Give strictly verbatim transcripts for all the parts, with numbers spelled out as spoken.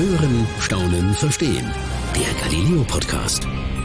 Hören, staunen, verstehen. Der Galileo-Podcast.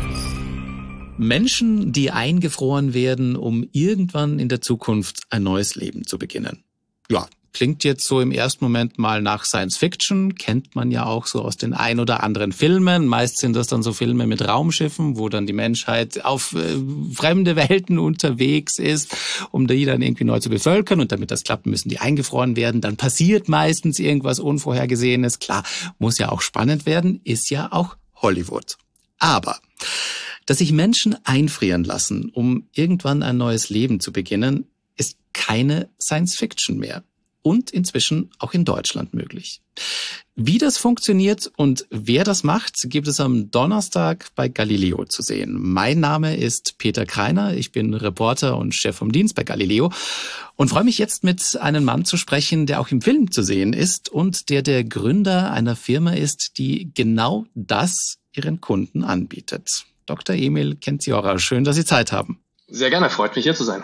Menschen, die eingefroren werden, um irgendwann in der Zukunft ein neues Leben zu beginnen. Ja, klingt jetzt so im ersten Moment mal nach Science Fiction, kennt man ja auch so aus den ein oder anderen Filmen. Meist sind das dann so Filme mit Raumschiffen, wo dann die Menschheit auf äh, fremde Welten unterwegs ist, um die dann irgendwie neu zu bevölkern. Und damit das klappt, müssen die eingefroren werden. Dann passiert meistens irgendwas Unvorhergesehenes. Klar, muss ja auch spannend werden, ist ja auch Hollywood. Aber dass sich Menschen einfrieren lassen, um irgendwann ein neues Leben zu beginnen, ist keine Science Fiction mehr. Und inzwischen auch in Deutschland möglich. Wie das funktioniert und wer das macht, gibt es am Donnerstag bei Galileo zu sehen. Mein Name ist Peter Kreiner, ich bin Reporter und Chef vom Dienst bei Galileo und freue mich jetzt mit einem Mann zu sprechen, der auch im Film zu sehen ist und der der Gründer einer Firma ist, die genau das ihren Kunden anbietet. Doktor Emil Kendziora, schön, dass Sie Zeit haben. Sehr gerne, freut mich hier zu sein.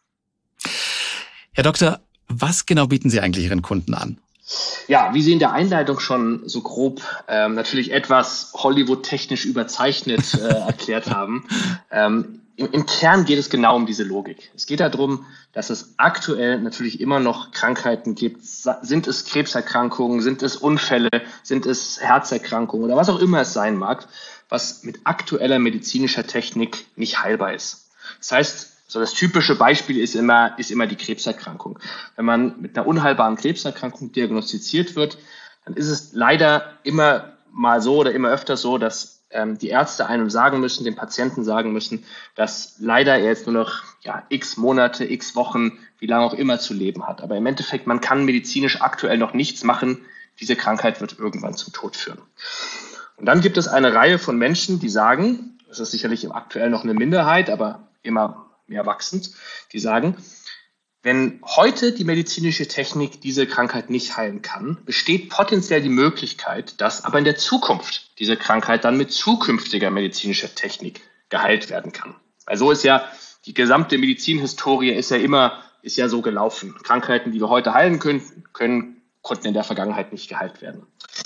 Herr Doktor, was genau bieten Sie eigentlich Ihren Kunden an? Ja, wie Sie in der Einleitung schon so grob ähm, natürlich etwas Hollywood-technisch überzeichnet äh, erklärt haben, ähm, im, im Kern geht es genau um diese Logik. Es geht darum, dass es aktuell natürlich immer noch Krankheiten gibt. Sind es Krebserkrankungen, sind es Unfälle, sind es Herzerkrankungen oder was auch immer es sein mag, was mit aktueller medizinischer Technik nicht heilbar ist. Das heißt, so das typische Beispiel ist immer, ist immer die Krebserkrankung. Wenn man mit einer unheilbaren Krebserkrankung diagnostiziert wird, dann ist es leider immer mal so oder immer öfter so, dass ähm, die Ärzte einem sagen müssen, dem Patienten sagen müssen, dass leider er jetzt nur noch ja, x Monate, x Wochen, wie lange auch immer zu leben hat. Aber im Endeffekt, man kann medizinisch aktuell noch nichts machen. Diese Krankheit wird irgendwann zum Tod führen. Und dann gibt es eine Reihe von Menschen, die sagen, das ist sicherlich aktuell noch eine Minderheit, aber immer mehr wachsend, die sagen, wenn heute die medizinische Technik diese Krankheit nicht heilen kann, besteht potenziell die Möglichkeit, dass aber in der Zukunft diese Krankheit dann mit zukünftiger medizinischer Technik geheilt werden kann. Also ist ja die gesamte Medizinhistorie ist ja immer ist ja so gelaufen. Krankheiten, die wir heute heilen können, können konnten in der Vergangenheit nicht geheilt werden.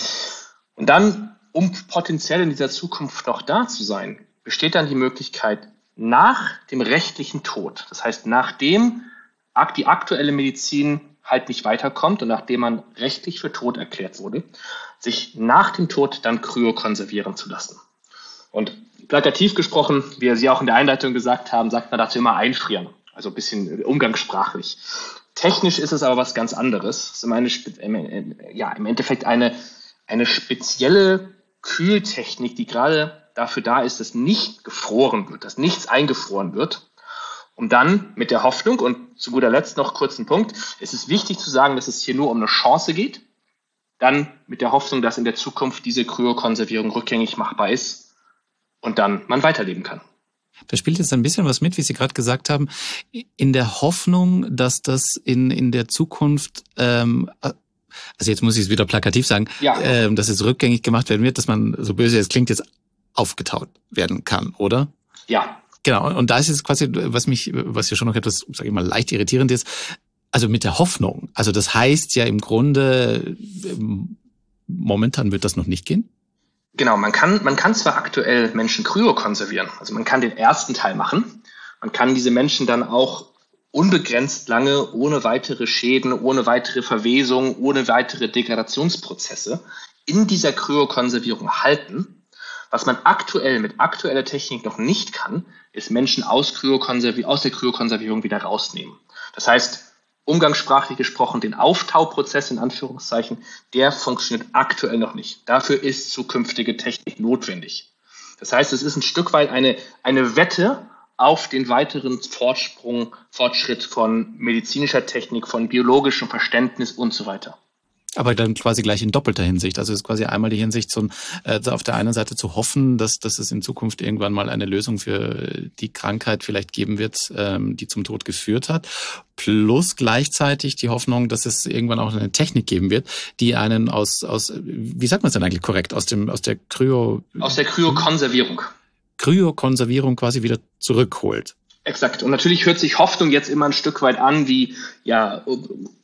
Und dann, um potenziell in dieser Zukunft noch da zu sein, besteht dann die Möglichkeit, nach dem rechtlichen Tod, das heißt, nachdem die aktuelle Medizin halt nicht weiterkommt und nachdem man rechtlich für tot erklärt wurde, sich nach dem Tod dann kryokonservieren zu lassen. Und plakativ gesprochen, wie Sie auch in der Einleitung gesagt haben, sagt man dazu immer einfrieren, also ein bisschen umgangssprachlich. Technisch ist es aber was ganz anderes. Es ist eine, ja, im Endeffekt eine, eine spezielle Kühltechnik, die gerade dafür da ist, dass nicht gefroren wird, dass nichts eingefroren wird, um dann mit der Hoffnung und zu guter Letzt noch kurz einen Punkt, es ist wichtig zu sagen, dass es hier nur um eine Chance geht, dann mit der Hoffnung, dass in der Zukunft diese Kryokonservierung rückgängig machbar ist und dann man weiterleben kann. Da spielt jetzt ein bisschen was mit, wie Sie gerade gesagt haben, in der Hoffnung, dass das in, in der Zukunft ähm, also jetzt muss ich es wieder plakativ sagen, ja. äh, dass es rückgängig gemacht werden wird, dass man, so böse es klingt, jetzt aufgetaut werden kann, oder? Ja. Genau, und da ist es quasi, was mich, was ja schon noch etwas, sage ich mal, leicht irritierend ist, also mit der Hoffnung. Also das heißt ja im Grunde, momentan wird das noch nicht gehen? Genau, man kann, man kann zwar aktuell Menschen kryokonservieren, also man kann den ersten Teil machen, man kann diese Menschen dann auch unbegrenzt lange, ohne weitere Schäden, ohne weitere Verwesung, ohne weitere Degradationsprozesse in dieser Kryokonservierung halten. Was man aktuell mit aktueller Technik noch nicht kann, ist Menschen aus, Kryokonservi- aus der Kryokonservierung wieder rausnehmen. Das heißt, umgangssprachlich gesprochen, den Auftauprozess in Anführungszeichen, der funktioniert aktuell noch nicht. Dafür ist zukünftige Technik notwendig. Das heißt, es ist ein Stück weit eine, eine Wette auf den weiteren Fortsprung, Fortschritt von medizinischer Technik, von biologischem Verständnis und so weiter. Aber dann quasi gleich in doppelter Hinsicht. Also es ist quasi einmal die Hinsicht, zum, äh, auf der einen Seite zu hoffen, dass, dass es in Zukunft irgendwann mal eine Lösung für die Krankheit vielleicht geben wird, ähm, die zum Tod geführt hat. Plus gleichzeitig die Hoffnung, dass es irgendwann auch eine Technik geben wird, die einen aus, aus wie sagt man es denn eigentlich korrekt, aus dem aus der Kryo... Aus der Kryokonservierung. Kryokonservierung quasi wieder zurückholt. Exakt. Und natürlich hört sich Hoffnung jetzt immer ein Stück weit an wie, ja,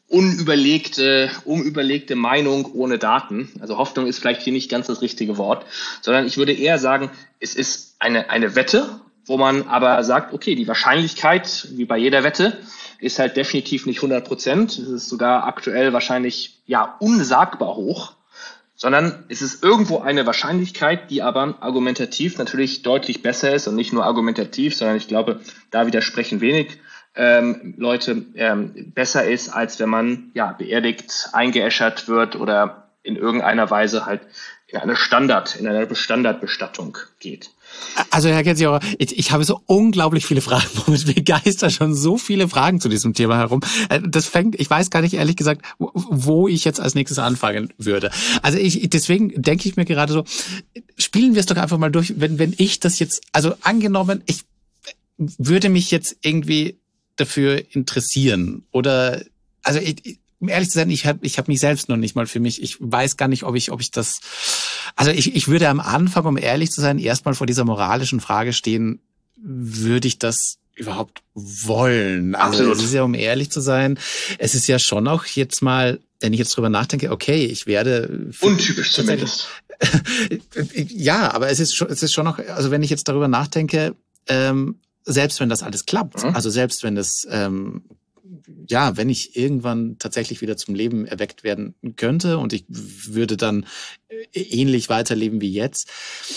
unüberlegte, unüberlegte Meinung ohne Daten. Also Hoffnung ist vielleicht hier nicht ganz das richtige Wort, sondern ich würde eher sagen, es ist eine, eine Wette, wo man aber sagt, okay, die Wahrscheinlichkeit, wie bei jeder Wette, ist halt definitiv nicht hundert Prozent. Es ist sogar aktuell wahrscheinlich ja unsagbar hoch, sondern es ist irgendwo eine Wahrscheinlichkeit, die aber argumentativ natürlich deutlich besser ist und nicht nur argumentativ, sondern ich glaube, da widersprechen wenig ähm, Leute ähm, besser ist, als wenn man ja beerdigt, eingeäschert wird oder in irgendeiner Weise halt in eine Standard, in eine Standardbestattung geht. Also Herr Getziauer, ich, ich habe so unglaublich viele Fragen, womit mir geistern schon so viele Fragen zu diesem Thema herum. Das fängt, ich weiß gar nicht ehrlich gesagt, wo ich jetzt als nächstes anfangen würde. Also ich, deswegen denke ich mir gerade so, spielen wir es doch einfach mal durch, wenn, wenn ich das jetzt, also angenommen, ich würde mich jetzt irgendwie dafür interessieren oder, also ich, um ehrlich zu sein, ich habe ich hab mich selbst noch nicht mal für mich, ich weiß gar nicht, ob ich ob ich das, also ich ich würde am Anfang, um ehrlich zu sein, erstmal vor dieser moralischen Frage stehen, würde ich das überhaupt wollen? Also Absolut. Es ist ja, um ehrlich zu sein, es ist ja schon auch jetzt mal, wenn ich jetzt drüber nachdenke, okay, ich werde... Untypisch zumindest. Ja, aber es ist schon, es ist schon noch, also wenn ich jetzt darüber nachdenke, ähm, selbst wenn das alles klappt, mhm. also selbst wenn das... Ähm, ja, wenn ich irgendwann tatsächlich wieder zum Leben erweckt werden könnte und ich würde dann ähnlich weiterleben wie jetzt,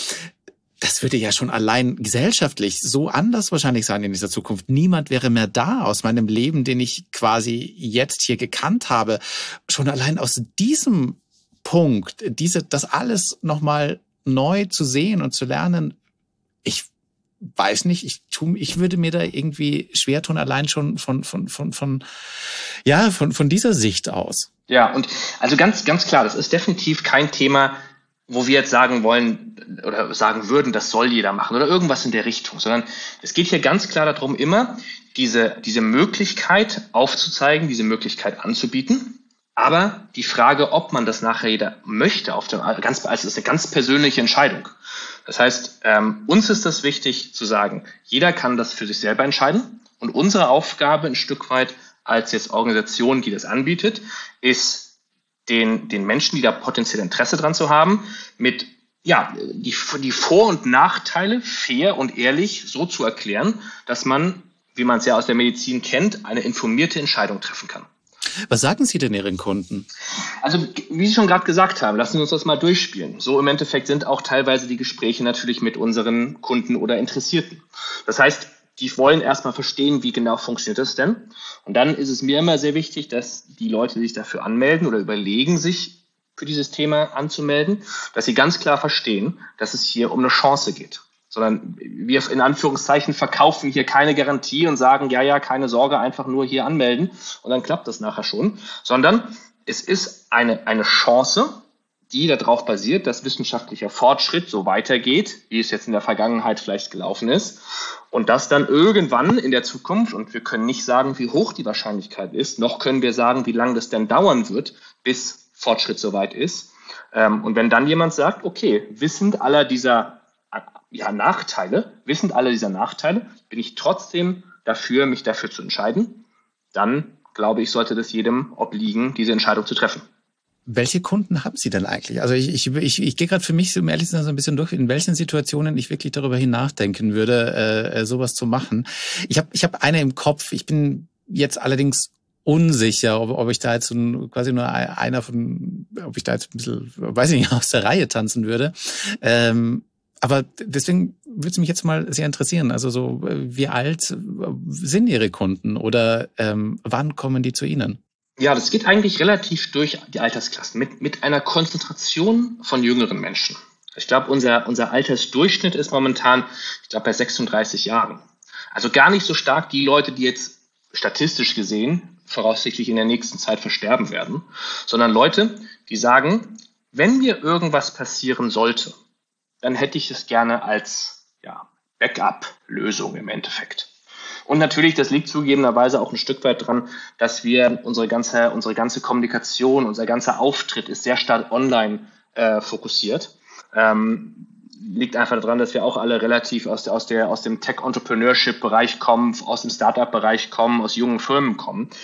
das würde ja schon allein gesellschaftlich so anders wahrscheinlich sein in dieser Zukunft. Niemand wäre mehr da aus meinem Leben, den ich quasi jetzt hier gekannt habe. Schon allein aus diesem Punkt, diese, das alles nochmal neu zu sehen und zu lernen, ich weiß nicht, ich tu, ich würde mir da irgendwie schwer tun, allein schon von, von, von, von, ja, von, von dieser Sicht aus. Ja, und also ganz, ganz klar, das ist definitiv kein Thema, wo wir jetzt sagen wollen oder sagen würden, das soll jeder machen oder irgendwas in der Richtung, sondern es geht hier ganz klar darum, immer diese, diese Möglichkeit aufzuzeigen, diese Möglichkeit anzubieten. Aber die Frage, ob man das nachher jeder möchte, auf dem, ganz, also ist eine ganz persönliche Entscheidung. Das heißt, ähm, uns ist das wichtig zu sagen, jeder kann das für sich selber entscheiden. Und unsere Aufgabe ein Stück weit als jetzt Organisation, die das anbietet, ist den, den Menschen, die da potenziell Interesse dran zu haben, mit ja die, die Vor- und Nachteile fair und ehrlich so zu erklären, dass man, wie man es ja aus der Medizin kennt, eine informierte Entscheidung treffen kann. Was sagen Sie denn Ihren Kunden? Also, wie Sie schon gerade gesagt haben, lassen Sie uns das mal durchspielen. So im Endeffekt sind auch teilweise die Gespräche natürlich mit unseren Kunden oder Interessierten. Das heißt, die wollen erstmal verstehen, wie genau funktioniert das denn. Und dann ist es mir immer sehr wichtig, dass die Leute, die sich dafür anmelden oder überlegen, sich für dieses Thema anzumelden, dass sie ganz klar verstehen, dass es hier um eine Chance geht. Sondern wir in Anführungszeichen verkaufen hier keine Garantie und sagen, ja, ja, keine Sorge, einfach nur hier anmelden und dann klappt das nachher schon. Sondern es ist eine, eine Chance, die darauf basiert, dass wissenschaftlicher Fortschritt so weitergeht, wie es jetzt in der Vergangenheit vielleicht gelaufen ist. Und dass dann irgendwann in der Zukunft, und wir können nicht sagen, wie hoch die Wahrscheinlichkeit ist, noch können wir sagen, wie lange das denn dauern wird, bis Fortschritt soweit ist. Und wenn dann jemand sagt, okay, wissend aller dieser ja, Nachteile, wissend aller dieser Nachteile, bin ich trotzdem dafür, mich dafür zu entscheiden, dann glaube ich, sollte das jedem obliegen, diese Entscheidung zu treffen. Welche Kunden haben Sie denn eigentlich? Also ich, ich, ich, ich gehe gerade für mich, um ehrlich zu sein, so ein bisschen durch, in welchen Situationen ich wirklich darüber nachdenken würde, äh, sowas zu machen. Ich habe ich hab eine im Kopf, ich bin jetzt allerdings unsicher, ob, ob ich da jetzt so ein, quasi nur einer von, ob ich da jetzt ein bisschen, weiß ich nicht, aus der Reihe tanzen würde. Ähm, Aber deswegen würde es mich jetzt mal sehr interessieren. Also so, wie alt sind Ihre Kunden oder ähm, wann kommen die zu Ihnen? Ja, das geht eigentlich relativ durch die Altersklassen mit, mit einer Konzentration von jüngeren Menschen. Ich glaube, unser, unser Altersdurchschnitt ist momentan, ich glaube, bei sechsunddreißig Jahren. Also gar nicht so stark die Leute, die jetzt statistisch gesehen voraussichtlich in der nächsten Zeit versterben werden, sondern Leute, die sagen, wenn mir irgendwas passieren sollte, dann hätte ich es gerne als ja, Backup-Lösung im Endeffekt. Und natürlich, das liegt zugegebenerweise auch ein Stück weit dran, dass wir unsere ganze, unsere ganze Kommunikation, unser ganzer Auftritt ist sehr stark online äh, fokussiert. Ähm, liegt einfach daran, dass wir auch alle relativ aus der, aus der, aus dem Tech-Entrepreneurship-Bereich kommen, aus dem Startup-Bereich kommen, aus jungen Firmen kommen.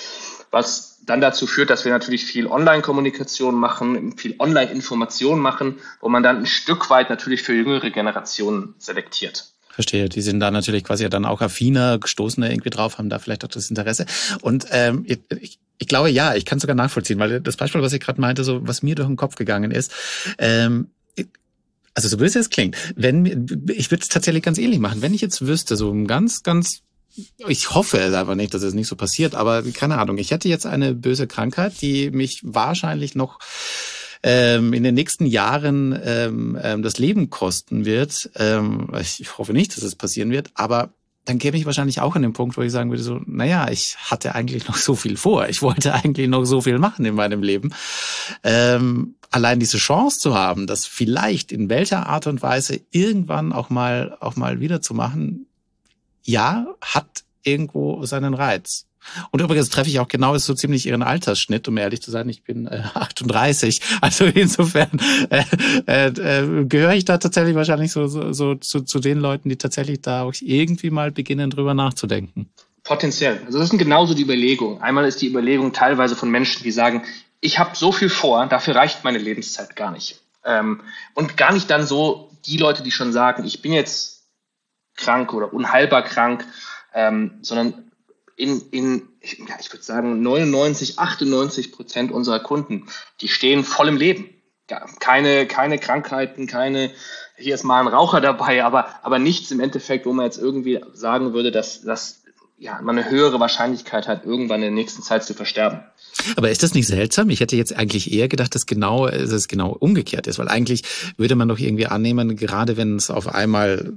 was dann dazu führt, dass wir natürlich viel Online-Kommunikation machen, viel Online-Information machen, wo man dann ein Stück weit natürlich für jüngere Generationen selektiert. Verstehe, die sind da natürlich quasi dann auch affiner, gestoßener irgendwie drauf, haben da vielleicht auch das Interesse. Und ähm, ich, ich glaube, ja, ich kann es sogar nachvollziehen, weil das Beispiel, was ich gerade meinte, so was mir durch den Kopf gegangen ist, ähm, also so böse es klingt, wenn ich würde es tatsächlich ganz ähnlich machen, wenn ich jetzt wüsste, so ein ganz, ganz ich hoffe es einfach nicht, dass es nicht so passiert, aber keine Ahnung, ich hätte jetzt eine böse Krankheit, die mich wahrscheinlich noch ähm, in den nächsten Jahren ähm, ähm, das Leben kosten wird. Ähm, ich hoffe nicht, dass es passieren wird, aber dann käme ich wahrscheinlich auch an den Punkt, wo ich sagen würde, so, naja, ich hatte eigentlich noch so viel vor. Ich wollte eigentlich noch so viel machen in meinem Leben. Ähm, allein diese Chance zu haben, das vielleicht in welcher Art und Weise irgendwann auch mal, auch mal wieder zu machen, ja, hat irgendwo seinen Reiz. Und übrigens treffe ich auch genau so ziemlich ihren Altersschnitt, um ehrlich zu sein. Ich bin äh, achtunddreißig, also insofern äh, äh, äh, gehöre ich da tatsächlich wahrscheinlich so, so, so zu, zu den Leuten, die tatsächlich da auch irgendwie mal beginnen, drüber nachzudenken. Potenziell. Also das sind genauso die Überlegungen. Einmal ist die Überlegung teilweise von Menschen, die sagen, ich habe so viel vor, dafür reicht meine Lebenszeit gar nicht. Ähm, und gar nicht dann so die Leute, die schon sagen, ich bin jetzt krank oder unheilbar krank, ähm, sondern in, in ja, ich würde sagen, neunundneunzig, achtundneunzig Prozent unserer Kunden, die stehen voll im Leben. Ja, keine, keine Krankheiten, keine, hier ist mal ein Raucher dabei, aber, aber nichts im Endeffekt, wo man jetzt irgendwie sagen würde, dass, dass ja, man eine höhere Wahrscheinlichkeit hat, irgendwann in der nächsten Zeit zu versterben. Aber ist das nicht seltsam? Ich hätte jetzt eigentlich eher gedacht, dass genau, dass es genau umgekehrt ist, weil eigentlich würde man doch irgendwie annehmen, gerade wenn es auf einmal,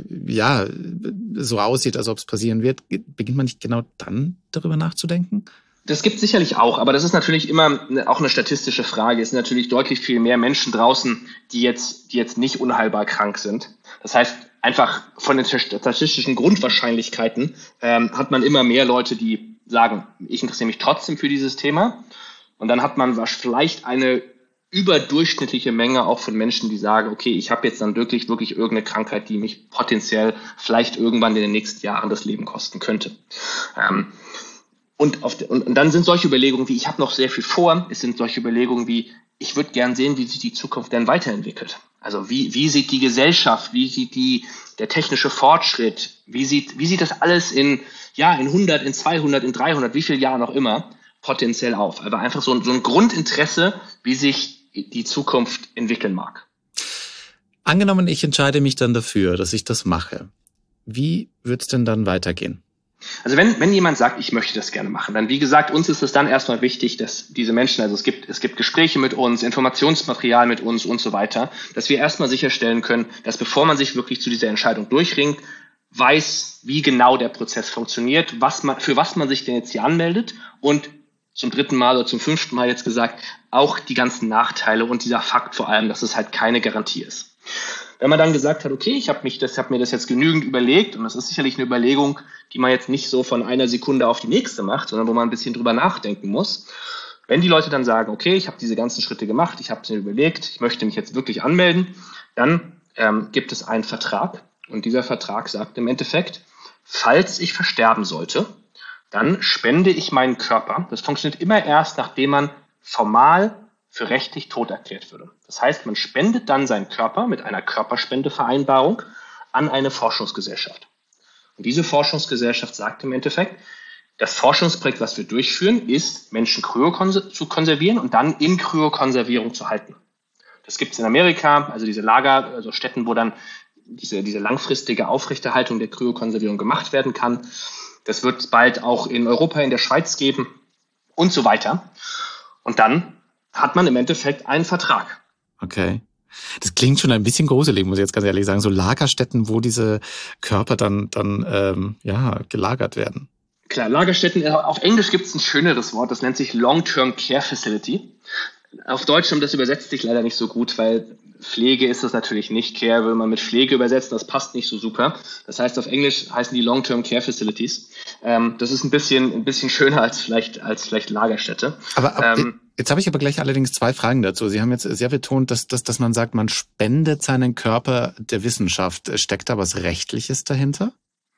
ja, so aussieht, als ob es passieren wird, beginnt man nicht genau dann darüber nachzudenken? Das gibt sicherlich auch, aber das ist natürlich immer auch eine statistische Frage. Es sind natürlich deutlich viel mehr Menschen draußen, die jetzt, die jetzt nicht unheilbar krank sind. Das heißt, einfach von den statistischen Grundwahrscheinlichkeiten ähm, hat man immer mehr Leute, die sagen, ich interessiere mich trotzdem für dieses Thema. Und dann hat man vielleicht eine überdurchschnittliche Menge auch von Menschen, die sagen, okay, ich habe jetzt dann wirklich, wirklich irgendeine Krankheit, die mich potenziell vielleicht irgendwann in den nächsten Jahren das Leben kosten könnte. Ähm, und, auf de, und, und dann sind solche Überlegungen wie, ich habe noch sehr viel vor, es sind solche Überlegungen wie, ich würde gern sehen, wie sich die Zukunft denn weiterentwickelt. Also wie, wie sieht die Gesellschaft, wie sieht die, der technische Fortschritt, wie sieht, wie sieht das alles in, ja, in hundert, in zweihundert, in dreihundert, wie viele Jahren auch immer potenziell auf. Aber einfach so ein, so ein Grundinteresse, wie sich die Zukunft entwickeln mag. Angenommen, ich entscheide mich dann dafür, dass ich das mache. Wie wird es denn dann weitergehen? Also wenn, wenn jemand sagt, ich möchte das gerne machen, dann wie gesagt, uns ist es dann erstmal wichtig, dass diese Menschen, also es gibt, es gibt Gespräche mit uns, Informationsmaterial mit uns und so weiter, dass wir erstmal sicherstellen können, dass bevor man sich wirklich zu dieser Entscheidung durchringt, weiß, wie genau der Prozess funktioniert, was man, für was man sich denn jetzt hier anmeldet und zum dritten Mal oder zum fünften Mal jetzt gesagt, auch die ganzen Nachteile und dieser Fakt vor allem, dass es halt keine Garantie ist. Wenn man dann gesagt hat, okay, ich habe mich das, habe mir das jetzt genügend überlegt und das ist sicherlich eine Überlegung, die man jetzt nicht so von einer Sekunde auf die nächste macht, sondern wo man ein bisschen drüber nachdenken muss. Wenn die Leute dann sagen, okay, ich habe diese ganzen Schritte gemacht, ich habe es mir überlegt, ich möchte mich jetzt wirklich anmelden, dann ähm, gibt es einen Vertrag und dieser Vertrag sagt im Endeffekt, falls ich versterben sollte, dann spende ich meinen Körper. Das funktioniert immer erst, nachdem man formal für rechtlich tot erklärt würde. Das heißt, man spendet dann seinen Körper mit einer Körperspendevereinbarung an eine Forschungsgesellschaft. Und diese Forschungsgesellschaft sagt im Endeffekt, das Forschungsprojekt, was wir durchführen, ist, Menschen kryo zu konservieren und dann in Kryokonservierung zu halten. Das gibt es in Amerika, also diese Lager, also Städten, wo dann diese, diese langfristige Aufrechterhaltung der Kryokonservierung gemacht werden kann. Das wird es bald auch in Europa, in der Schweiz geben und so weiter. Und dann hat man im Endeffekt einen Vertrag. Okay. Das klingt schon ein bisschen gruselig, muss ich jetzt ganz ehrlich sagen. So Lagerstätten, wo diese Körper dann, dann ähm, ja, gelagert werden. Klar, Lagerstätten, auf Englisch gibt es ein schöneres Wort, das nennt sich Long-Term Care Facility. Auf Deutsch, das übersetzt sich leider nicht so gut, weil Pflege ist das natürlich nicht. Care will man mit Pflege übersetzen, das passt nicht so super. Das heißt, auf Englisch heißen die Long-Term Care Facilities. Ähm, das ist ein bisschen, ein bisschen schöner als vielleicht, als vielleicht Lagerstätte. Aber, aber ähm, jetzt habe ich aber gleich allerdings zwei Fragen dazu. Sie haben jetzt sehr betont, dass, dass, dass man sagt, man spendet seinen Körper der Wissenschaft. Steckt da was Rechtliches dahinter?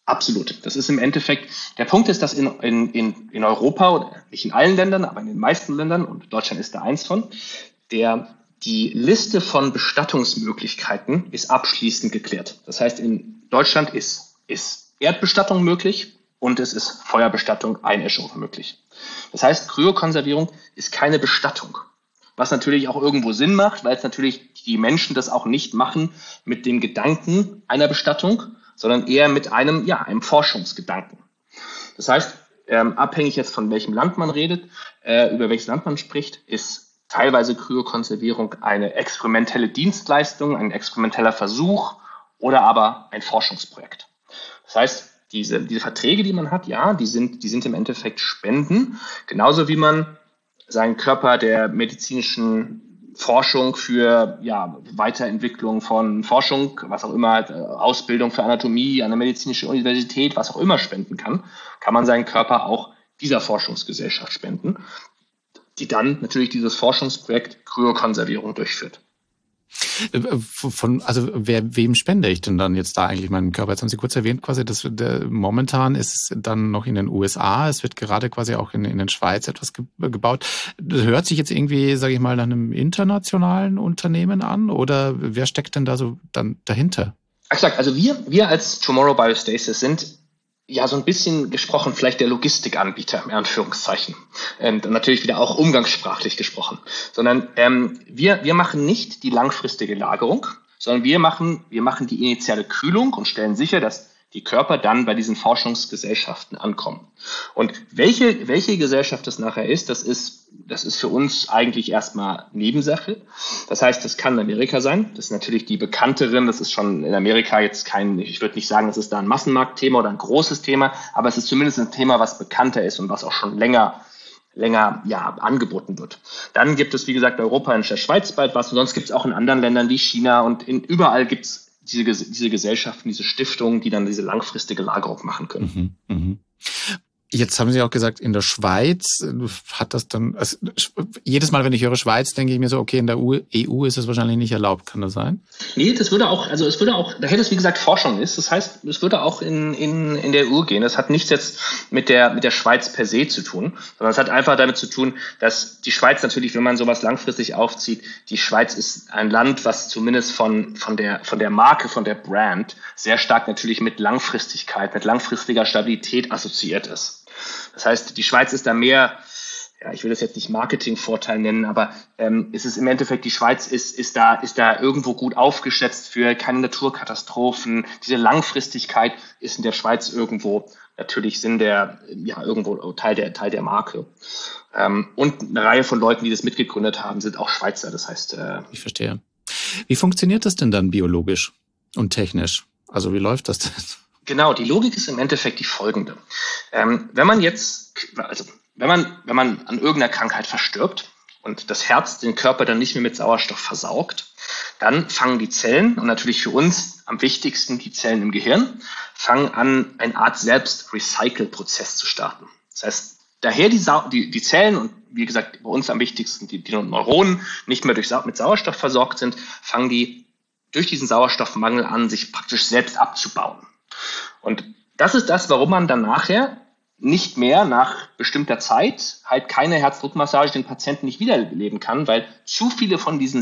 Absolut. Das ist im Endeffekt, der Punkt ist, dass in, in, in, in Europa, oder nicht in allen Ländern, aber in den meisten Ländern, und Deutschland ist da eins von, der, die Liste von Bestattungsmöglichkeiten ist abschließend geklärt. Das heißt, in Deutschland ist, ist Erdbestattung möglich und es ist Feuerbestattung, Einäschung möglich. Das heißt, Kryokonservierung ist keine Bestattung. Was natürlich auch irgendwo Sinn macht, weil es natürlich die Menschen das auch nicht machen mit dem Gedanken einer Bestattung, sondern eher mit einem, ja, einem Forschungsgedanken. Das heißt, ähm, abhängig jetzt von welchem Land man redet, äh, über welches Land man spricht, ist teilweise Kryokonservierung eine experimentelle Dienstleistung, ein experimenteller Versuch oder aber ein Forschungsprojekt. Das heißt, diese, diese Verträge, die man hat, ja, die sind, die sind im Endeffekt Spenden, genauso wie man seinen Körper der medizinischen Forschung für ja, Weiterentwicklung von Forschung, was auch immer, Ausbildung für Anatomie an der medizinischen Universität, was auch immer spenden kann, kann man seinen Körper auch dieser Forschungsgesellschaft spenden, die dann natürlich dieses Forschungsprojekt Kryokonservierung durchführt. Von, also wer, wem spende ich denn dann jetzt da eigentlich meinen Körper? Jetzt haben Sie kurz erwähnt, quasi, dass der, momentan ist es dann noch in den U S A, es wird gerade quasi auch in, in den Schweiz etwas ge, gebaut. Das hört sich jetzt irgendwie, sage ich mal, nach einem internationalen Unternehmen an oder wer steckt denn da so dann dahinter? Exakt, also wir, wir als Tomorrow Biostasis sind ja so ein bisschen gesprochen vielleicht der Logistikanbieter, in Anführungszeichen. Und natürlich wieder auch umgangssprachlich gesprochen. Sondern ähm, wir, wir machen nicht die langfristige Lagerung, sondern wir machen, wir machen die initiale Kühlung und stellen sicher, dass die Körper dann bei diesen Forschungsgesellschaften ankommen. Und welche, welche Gesellschaft das nachher ist, das ist, das ist für uns eigentlich erstmal Nebensache. Das heißt, das kann Amerika sein. Das ist natürlich die bekannteren. Das ist schon in Amerika jetzt kein, ich würde nicht sagen, das ist da ein Massenmarktthema oder ein großes Thema, aber es ist zumindest ein Thema, was bekannter ist und was auch schon länger länger ja angeboten wird. Dann gibt es, wie gesagt, Europa und der Schweiz bald was und sonst gibt es auch in anderen Ländern wie China und in überall gibt es diese, diese Gesellschaften, diese Stiftungen, die dann diese langfristige Lagerung machen können. Mhm, mh. Jetzt haben Sie auch gesagt, in der Schweiz hat das dann, also jedes Mal, wenn ich höre Schweiz, denke ich mir so, okay, in der E U ist es wahrscheinlich nicht erlaubt, kann das sein? Nee, das würde auch, also es würde auch, daher das wie gesagt Forschung ist, das heißt, es würde auch in, in, in der E U gehen. Das hat nichts jetzt mit der, mit der Schweiz per se zu tun, sondern es hat einfach damit zu tun, dass die Schweiz natürlich, wenn man sowas langfristig aufzieht, die Schweiz ist ein Land, was zumindest von, von der, von der Marke, von der Brand sehr stark natürlich mit Langfristigkeit, mit langfristiger Stabilität assoziiert ist. Das heißt, die Schweiz ist da mehr, ja, ich will das jetzt nicht Marketingvorteil nennen, aber ähm, es ist im Endeffekt, die Schweiz ist, ist da, ist da irgendwo gut aufgeschätzt für keine Naturkatastrophen. Diese Langfristigkeit ist in der Schweiz irgendwo natürlich Sinn der, ja, irgendwo Teil der, Teil der Marke. Ähm, und eine Reihe von Leuten, die das mitgegründet haben, sind auch Schweizer. Das heißt, äh, ich verstehe. Wie funktioniert das denn dann biologisch und technisch? Also wie läuft das denn? Genau, die Logik ist im Endeffekt die folgende. Ähm, wenn man jetzt, also wenn man, wenn man an irgendeiner Krankheit verstirbt und das Herz den Körper dann nicht mehr mit Sauerstoff versaugt, dann fangen die Zellen, und natürlich für uns am wichtigsten die Zellen im Gehirn, fangen an, eine Art Selbst-Recycle-Prozess zu starten. Das heißt, daher die, Sau- die, die Zellen und wie gesagt, bei uns am wichtigsten die, die Neuronen nicht mehr durch, mit Sauerstoff versorgt sind, fangen die durch diesen Sauerstoffmangel an, sich praktisch selbst abzubauen. Und das ist das, warum man dann nachher nicht mehr nach bestimmter Zeit halt keine Herzdruckmassage den Patienten nicht wiederbeleben kann, weil zu viele von diesen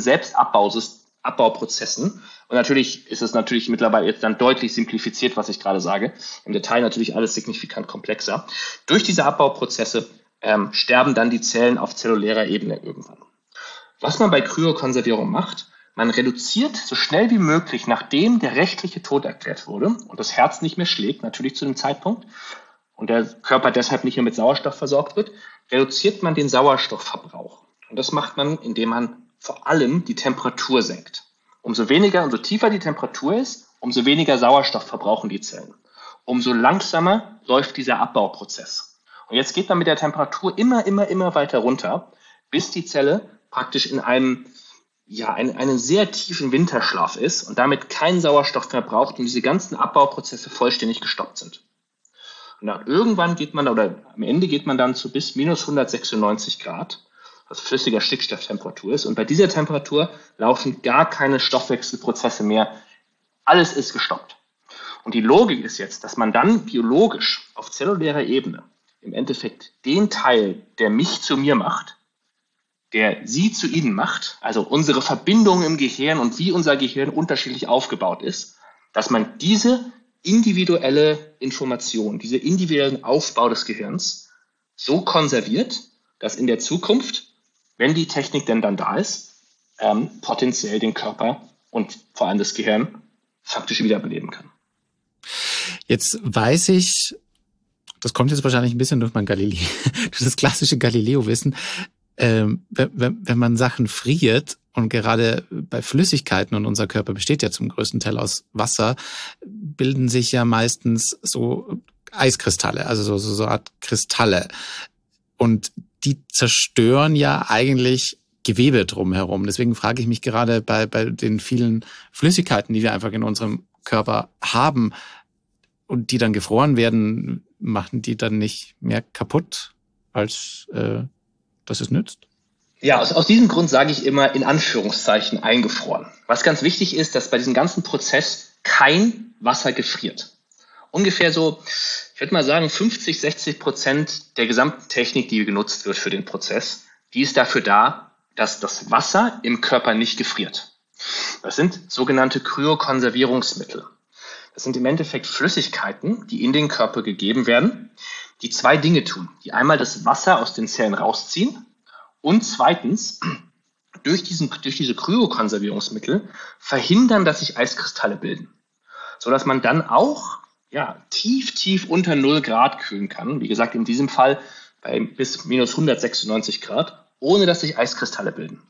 Selbstabbauprozessen, und natürlich ist es natürlich mittlerweile jetzt dann deutlich simplifiziert, was ich gerade sage, im Detail natürlich alles signifikant komplexer, durch diese Abbauprozesse ähm, sterben dann die Zellen auf zellulärer Ebene irgendwann. Was man bei Kryokonservierung macht, man reduziert so schnell wie möglich, nachdem der rechtliche Tod erklärt wurde und das Herz nicht mehr schlägt, natürlich zu dem Zeitpunkt, und der Körper deshalb nicht mehr mit Sauerstoff versorgt wird, reduziert man den Sauerstoffverbrauch. Und das macht man, indem man vor allem die Temperatur senkt. Umso weniger, umso tiefer die Temperatur ist, umso weniger Sauerstoff verbrauchen die Zellen. Umso langsamer läuft dieser Abbauprozess. Und jetzt geht man mit der Temperatur immer, immer, immer weiter runter, bis die Zelle praktisch in einem ja, einen, einen sehr tiefen Winterschlaf ist und damit keinen Sauerstoff mehr braucht und diese ganzen Abbauprozesse vollständig gestoppt sind. Und dann irgendwann geht man, oder am Ende geht man dann zu bis minus hundertsechsundneunzig Grad, was flüssiger Stickstofftemperatur ist. Und bei dieser Temperatur laufen gar keine Stoffwechselprozesse mehr. Alles ist gestoppt. Und die Logik ist jetzt, dass man dann biologisch auf zellulärer Ebene im Endeffekt den Teil, der mich zu mir macht, der Sie zu Ihnen macht, also unsere Verbindungen im Gehirn und wie unser Gehirn unterschiedlich aufgebaut ist, dass man diese individuelle Information, diese individuellen Aufbau des Gehirns so konserviert, dass in der Zukunft, wenn die Technik denn dann da ist, ähm, potenziell den Körper und vor allem das Gehirn faktisch wiederbeleben kann. Jetzt weiß ich, das kommt jetzt wahrscheinlich ein bisschen durch mein Galileo, durch das klassische Galileo-Wissen, ähm, wenn, wenn man Sachen friert, und gerade bei Flüssigkeiten, und unser Körper besteht ja zum größten Teil aus Wasser, bilden sich ja meistens so Eiskristalle, also so, so, so eine Art Kristalle. Und die zerstören ja eigentlich Gewebe drumherum. Deswegen frage ich mich gerade bei, bei den vielen Flüssigkeiten, die wir einfach in unserem Körper haben und die dann gefroren werden, machen die dann nicht mehr kaputt, als äh, dass es nützt? Ja, aus, aus diesem Grund sage ich immer in Anführungszeichen eingefroren. Was ganz wichtig ist, dass bei diesem ganzen Prozess kein Wasser gefriert. Ungefähr so, ich würde mal sagen, fünfzig, sechzig Prozent der gesamten Technik, die genutzt wird für den Prozess, die ist dafür da, dass das Wasser im Körper nicht gefriert. Das sind sogenannte Kryokonservierungsmittel. Das sind im Endeffekt Flüssigkeiten, die in den Körper gegeben werden, die zwei Dinge tun. Die einmal das Wasser aus den Zellen rausziehen und zweitens durch, diesen, durch diese Kryokonservierungsmittel verhindern, dass sich Eiskristalle bilden, sodass man dann auch ja, tief, tief unter null Grad kühlen kann. Wie gesagt, in diesem Fall bei bis minus hundertsechsundneunzig Grad, ohne dass sich Eiskristalle bilden.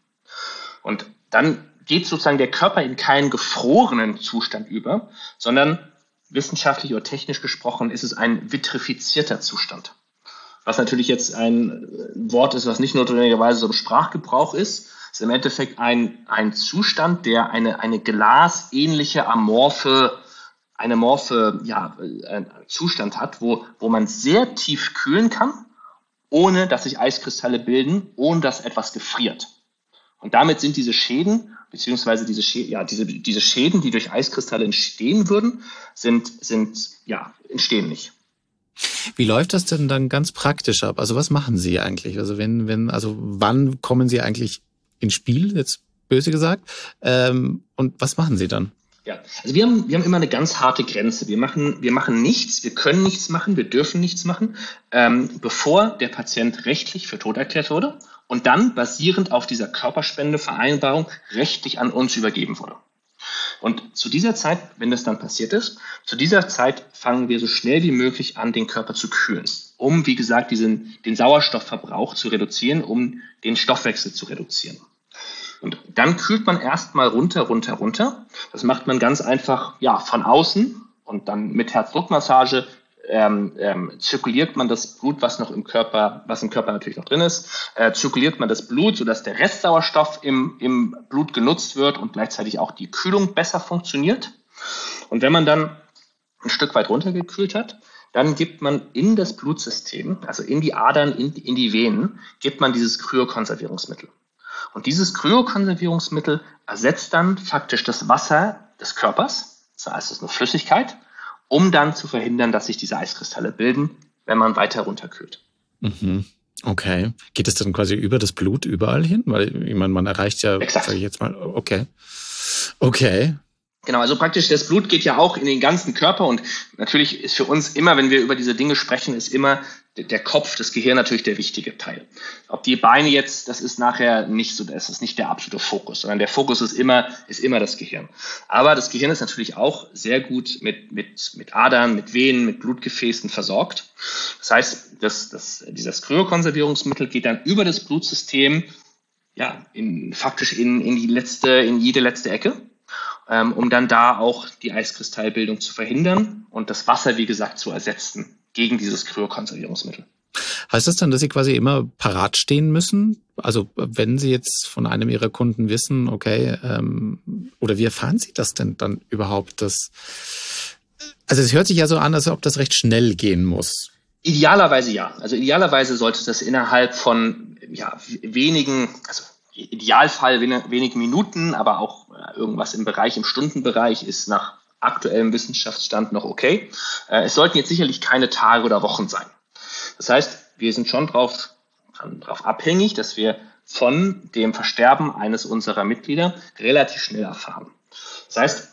Und dann geht sozusagen der Körper in keinen gefrorenen Zustand über, sondern wissenschaftlich oder technisch gesprochen ist es ein vitrifizierter Zustand. Was natürlich jetzt ein Wort ist, was nicht notwendigerweise so im Sprachgebrauch ist, ist im Endeffekt ein, ein Zustand, der eine, eine glasähnliche, amorphe, eine amorphe ja, Zustand hat, wo, wo man sehr tief kühlen kann, ohne dass sich Eiskristalle bilden, ohne dass etwas gefriert. Und damit sind diese Schäden, beziehungsweise diese, Schä- ja, diese, diese Schäden, die durch Eiskristalle entstehen würden, sind, sind, ja, entstehen nicht. Wie läuft das denn dann ganz praktisch ab? Also was machen Sie eigentlich? Also wenn, wenn, also wann kommen Sie eigentlich ins Spiel, jetzt böse gesagt? Ähm, und was machen Sie dann? Ja, also wir haben, wir haben immer eine ganz harte Grenze. Wir machen, wir machen nichts, wir können nichts machen, wir dürfen nichts machen, ähm, bevor der Patient rechtlich für tot erklärt wurde und dann basierend auf dieser Körperspendevereinbarung rechtlich an uns übergeben wurde. Und zu dieser Zeit, wenn das dann passiert ist, zu dieser Zeit fangen wir so schnell wie möglich an, den Körper zu kühlen, um, wie gesagt, diesen, den Sauerstoffverbrauch zu reduzieren, um den Stoffwechsel zu reduzieren. Und dann kühlt man erstmal runter, runter, runter. Das macht man ganz einfach ja, von außen und dann mit Herzdruckmassage ähm, ähm, zirkuliert man das Blut, was noch im Körper, was im Körper natürlich noch drin ist, äh, zirkuliert man das Blut, sodass der Restsauerstoff im, im Blut genutzt wird und gleichzeitig auch die Kühlung besser funktioniert. Und wenn man dann ein Stück weit runtergekühlt hat, dann gibt man in das Blutsystem, also in die Adern, in, in die Venen, gibt man dieses Kryokonservierungsmittel. Und dieses Kryokonservierungsmittel ersetzt dann faktisch das Wasser des Körpers, das heißt, es ist eine Flüssigkeit, um dann zu verhindern, dass sich diese Eiskristalle bilden, wenn man weiter runterkühlt. Mhm. Okay. Geht es dann quasi über das Blut überall hin? Weil ich meine, man erreicht ja, sage ich jetzt mal, okay. Okay. Genau, also praktisch das Blut geht ja auch in den ganzen Körper und natürlich ist für uns immer, wenn wir über diese Dinge sprechen, ist immer der Kopf, das Gehirn natürlich der wichtige Teil. Ob die Beine jetzt, das ist nachher nicht so, das ist nicht der absolute Fokus, sondern der Fokus ist immer, ist immer das Gehirn. Aber das Gehirn ist natürlich auch sehr gut mit, mit, mit Adern, mit Venen, mit Blutgefäßen versorgt. Das heißt, das, das, dieses Kryokonservierungsmittel geht dann über das Blutsystem, ja, in, faktisch in, in die letzte, in jede letzte Ecke, ähm, um dann da auch die Eiskristallbildung zu verhindern und das Wasser, wie gesagt, zu ersetzen gegen dieses Kryokonservierungsmittel. Heißt das dann, dass Sie quasi immer parat stehen müssen? Also wenn Sie jetzt von einem Ihrer Kunden wissen, okay, ähm, oder wie erfahren Sie das denn dann überhaupt? Dass, also es hört sich ja so an, als ob das recht schnell gehen muss. Idealerweise ja. Also idealerweise sollte das innerhalb von ja, wenigen, also Idealfall wenigen Minuten, aber auch irgendwas im Bereich, im Stundenbereich ist nach aktuellem Wissenschaftsstand noch okay. Äh, es sollten jetzt sicherlich keine Tage oder Wochen sein. Das heißt, wir sind schon drauf, drauf abhängig, dass wir von dem Versterben eines unserer Mitglieder relativ schnell erfahren. Das heißt,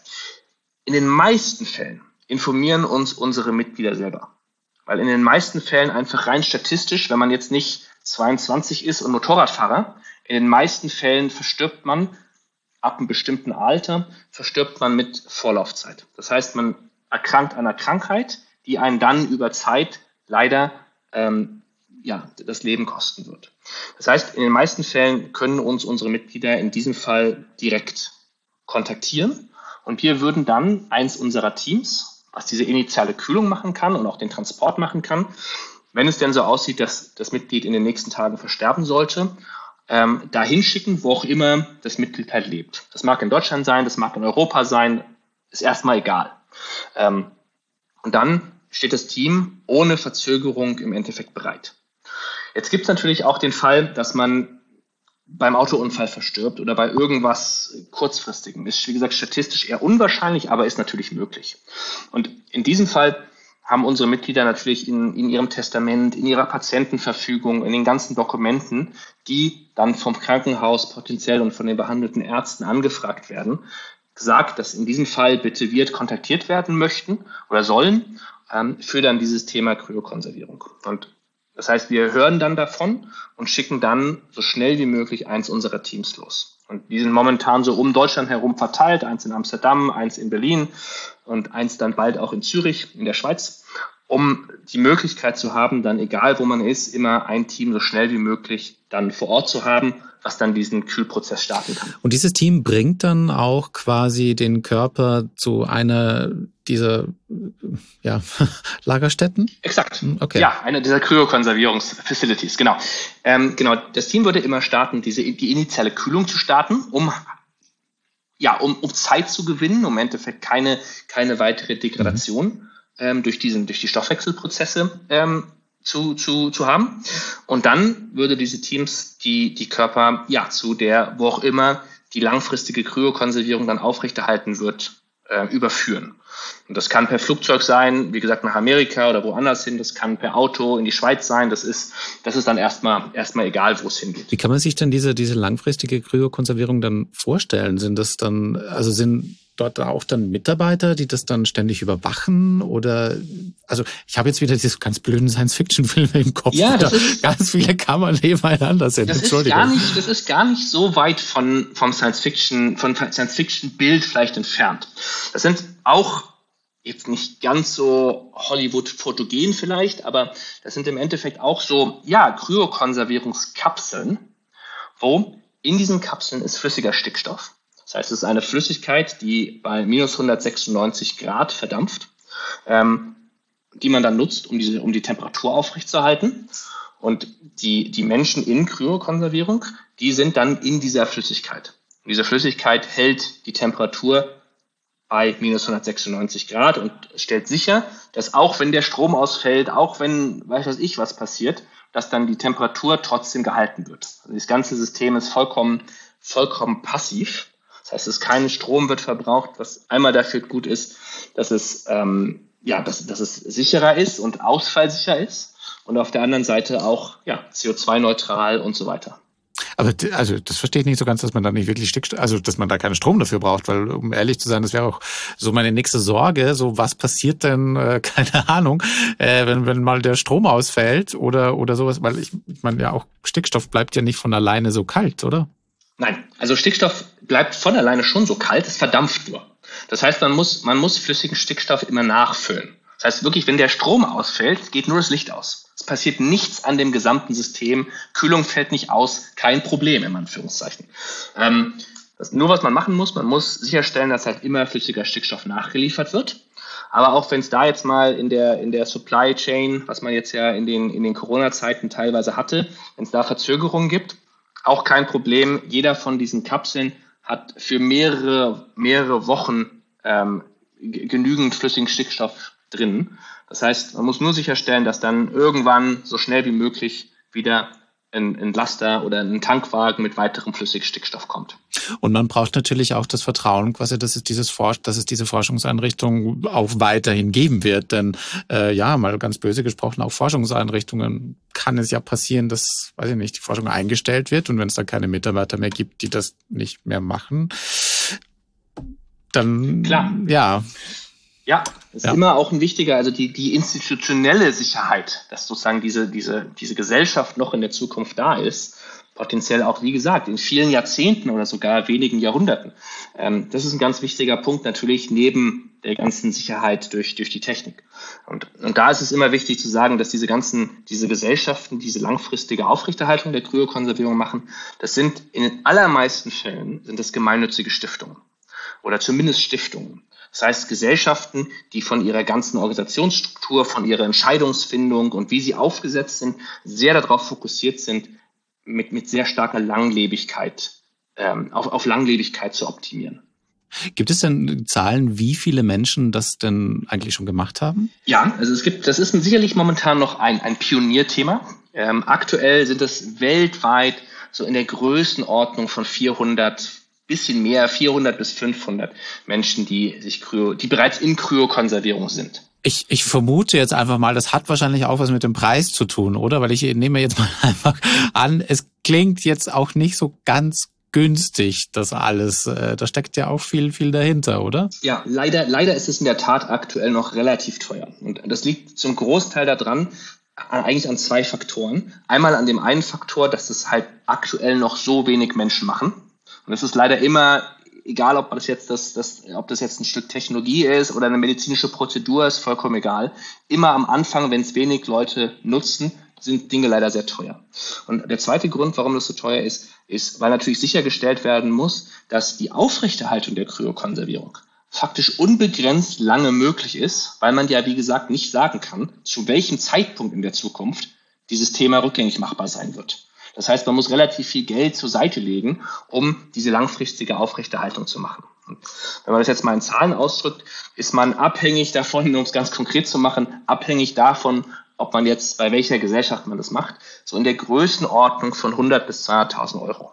in den meisten Fällen informieren uns unsere Mitglieder selber. Weil in den meisten Fällen einfach rein statistisch, wenn man jetzt nicht zweiundzwanzig ist und Motorradfahrer, in den meisten Fällen verstirbt man ab einem bestimmten Alter, verstirbt man mit Vorlaufzeit. Das heißt, man erkrankt an einer Krankheit, die einen dann über Zeit leider ähm, ja, das Leben kosten wird. Das heißt, in den meisten Fällen können uns unsere Mitglieder in diesem Fall direkt kontaktieren und wir würden dann eins unserer Teams, was diese initiale Kühlung machen kann und auch den Transport machen kann, wenn es denn so aussieht, dass das Mitglied in den nächsten Tagen versterben sollte, ähm, dahin schicken, wo auch immer das Mitglied halt lebt. Das mag in Deutschland sein, das mag in Europa sein, ist erstmal egal. Ähm, und dann steht das Team ohne Verzögerung im Endeffekt bereit. Jetzt gibt es natürlich auch den Fall, dass man beim Autounfall verstirbt oder bei irgendwas Kurzfristigem. Ist, wie gesagt, statistisch eher unwahrscheinlich, aber ist natürlich möglich. Und in diesem Fall haben unsere Mitglieder natürlich in, in ihrem Testament, in ihrer Patientenverfügung, in den ganzen Dokumenten, die dann vom Krankenhaus potenziell und von den behandelten Ärzten angefragt werden, gesagt, dass in diesem Fall bitte wir kontaktiert werden möchten oder sollen ähm, für dann dieses Thema Kryokonservierung. Und das heißt, wir hören dann davon und schicken dann so schnell wie möglich eins unserer Teams los. Und die sind momentan so um Deutschland herum verteilt, eins in Amsterdam, eins in Berlin und eins dann bald auch in Zürich in der Schweiz, um die Möglichkeit zu haben, dann egal wo man ist, immer ein Team so schnell wie möglich dann vor Ort zu haben, was dann diesen Kühlprozess starten kann. Und dieses Team bringt dann auch quasi den Körper zu einer dieser ja, Lagerstätten? Exakt. Okay. Ja, eine dieser Kryokonservierungsfacilities, genau. Ähm, genau. Das Team würde immer starten, diese, die initiale Kühlung zu starten, um ja, um, um Zeit zu gewinnen, um im Endeffekt keine, keine weitere Degradation mhm. ähm, durch diesen, durch die Stoffwechselprozesse ähm, zu, zu, zu haben. Und dann würde diese Teams die, die Körper ja zu der, wo auch immer die langfristige Kryokonservierung dann aufrechterhalten wird, äh, überführen. Und das kann per Flugzeug sein, wie gesagt, nach Amerika oder woanders hin. Das kann per Auto in die Schweiz sein. Das ist, das ist dann erstmal, erstmal egal, wo es hingeht. Wie kann man sich denn diese, diese langfristige Kryokonservierung dann vorstellen? Sind das dann, also sind dort auch dann Mitarbeiter, die das dann ständig überwachen? Oder, also ich habe jetzt wieder diese ganz blöden Science-Fiction-Filme im Kopf. Ja, das ist, ganz viele Kammern nebeneinander sind. Das ist gar nicht, das ist gar nicht so weit von, vom Science-Fiction, von Science-Fiction-Bild vielleicht entfernt. Das sind auch jetzt nicht ganz so Hollywood-fotogen vielleicht, aber das sind im Endeffekt auch so, ja, Kryokonservierungskapseln, wo in diesen Kapseln ist flüssiger Stickstoff. Das heißt, es ist eine Flüssigkeit, die bei minus hundertsechsundneunzig Grad verdampft, ähm, die man dann nutzt, um, diese, um die Temperatur aufrechtzuerhalten. Und die, die Menschen in Kryokonservierung, die sind dann in dieser Flüssigkeit. Und diese Flüssigkeit hält die Temperatur bei minus hundertsechsundneunzig Grad und stellt sicher, dass auch wenn der Strom ausfällt, auch wenn, weiß was ich, was passiert, dass dann die Temperatur trotzdem gehalten wird. Also das ganze System ist vollkommen, vollkommen passiv. Das heißt, es kein Strom wird verbraucht, was einmal dafür gut ist, dass es, ähm, ja, dass, dass es sicherer ist und ausfallsicher ist und auf der anderen Seite auch ja, C O zwei neutral und so weiter. Aber also das verstehe ich nicht so ganz, dass man da nicht wirklich Stickstoff, also dass man da keinen Strom dafür braucht, weil um ehrlich zu sein, das wäre auch so meine nächste Sorge, so was passiert denn, äh, keine Ahnung, äh, wenn wenn mal der Strom ausfällt oder oder sowas, weil ich, ich meine ja auch Stickstoff bleibt ja nicht von alleine so kalt, oder? Nein, also Stickstoff bleibt von alleine schon so kalt, es verdampft nur. Das heißt, man muss man muss flüssigen Stickstoff immer nachfüllen. Das heißt wirklich, wenn der Strom ausfällt, geht nur das Licht aus. Es passiert nichts an dem gesamten System. Kühlung fällt nicht aus. Kein Problem, in Anführungszeichen. Ähm, das, nur was man machen muss, man muss sicherstellen, dass halt immer flüssiger Stickstoff nachgeliefert wird. Aber auch wenn es da jetzt mal in der, in der Supply Chain, was man jetzt ja in den, in den Corona-Zeiten teilweise hatte, wenn es da Verzögerungen gibt, auch kein Problem. Jeder von diesen Kapseln hat für mehrere, mehrere Wochen ähm, g- genügend flüssigen Stickstoff drin. Das heißt, man muss nur sicherstellen, dass dann irgendwann so schnell wie möglich wieder ein, ein Laster oder ein Tankwagen mit weiterem Flüssigstickstoff kommt. Und man braucht natürlich auch das Vertrauen, quasi, dass es dieses Forsch- dass es diese Forschungseinrichtung auch weiterhin geben wird. Denn äh, ja, mal ganz böse gesprochen, auch Forschungseinrichtungen kann es ja passieren, dass, weiß ich nicht, die Forschung eingestellt wird und wenn es dann keine Mitarbeiter mehr gibt, die das nicht mehr machen, dann Klar. ja. Ja, das ist ja. immer auch ein wichtiger, also die, die institutionelle Sicherheit, dass sozusagen diese, diese, diese Gesellschaft noch in der Zukunft da ist, potenziell auch, wie gesagt, in vielen Jahrzehnten oder sogar wenigen Jahrhunderten. Ähm, das ist ein ganz wichtiger Punkt natürlich neben der ganzen Sicherheit durch, durch die Technik. Und, und da ist es immer wichtig zu sagen, dass diese ganzen, diese Gesellschaften, diese langfristige Aufrechterhaltung der Kryokonservierung machen, das sind in den allermeisten Fällen sind das gemeinnützige Stiftungen oder zumindest Stiftungen. Das heißt, Gesellschaften, die von ihrer ganzen Organisationsstruktur, von ihrer Entscheidungsfindung und wie sie aufgesetzt sind, sehr darauf fokussiert sind, mit, mit sehr starker Langlebigkeit, ähm, auf, auf Langlebigkeit zu optimieren. Gibt es denn Zahlen, wie viele Menschen das denn eigentlich schon gemacht haben? Ja, also es gibt, das ist sicherlich momentan noch ein, ein Pionierthema. Ähm, aktuell sind es weltweit so in der Größenordnung von vierhundert, bisschen mehr, vierhundert bis fünfhundert Menschen, die sich Kryo, die bereits in Kryokonservierung sind. Ich, ich vermute jetzt einfach mal, das hat wahrscheinlich auch was mit dem Preis zu tun, oder? Weil ich nehme jetzt mal einfach an, es klingt jetzt auch nicht so ganz günstig, das alles. Da steckt ja auch viel, viel dahinter, oder? Ja, leider, leider ist es in der Tat aktuell noch relativ teuer. Und das liegt zum Großteil daran, eigentlich an zwei Faktoren. Einmal an dem einen Faktor, dass es halt aktuell noch so wenig Menschen machen. Und es ist leider immer, egal ob das jetzt das, das, ob das jetzt ein Stück Technologie ist oder eine medizinische Prozedur, ist vollkommen egal. Immer am Anfang, wenn es wenig Leute nutzen, sind Dinge leider sehr teuer. Und der zweite Grund, warum das so teuer ist, ist, weil natürlich sichergestellt werden muss, dass die Aufrechterhaltung der Kryokonservierung faktisch unbegrenzt lange möglich ist, weil man ja, wie gesagt, nicht sagen kann, zu welchem Zeitpunkt in der Zukunft dieses Thema rückgängig machbar sein wird. Das heißt, man muss relativ viel Geld zur Seite legen, um diese langfristige Aufrechterhaltung zu machen. Und wenn man das jetzt mal in Zahlen ausdrückt, ist man abhängig davon, um es ganz konkret zu machen, abhängig davon, ob man jetzt bei welcher Gesellschaft man das macht, so in der Größenordnung von hundert bis zweihunderttausend Euro.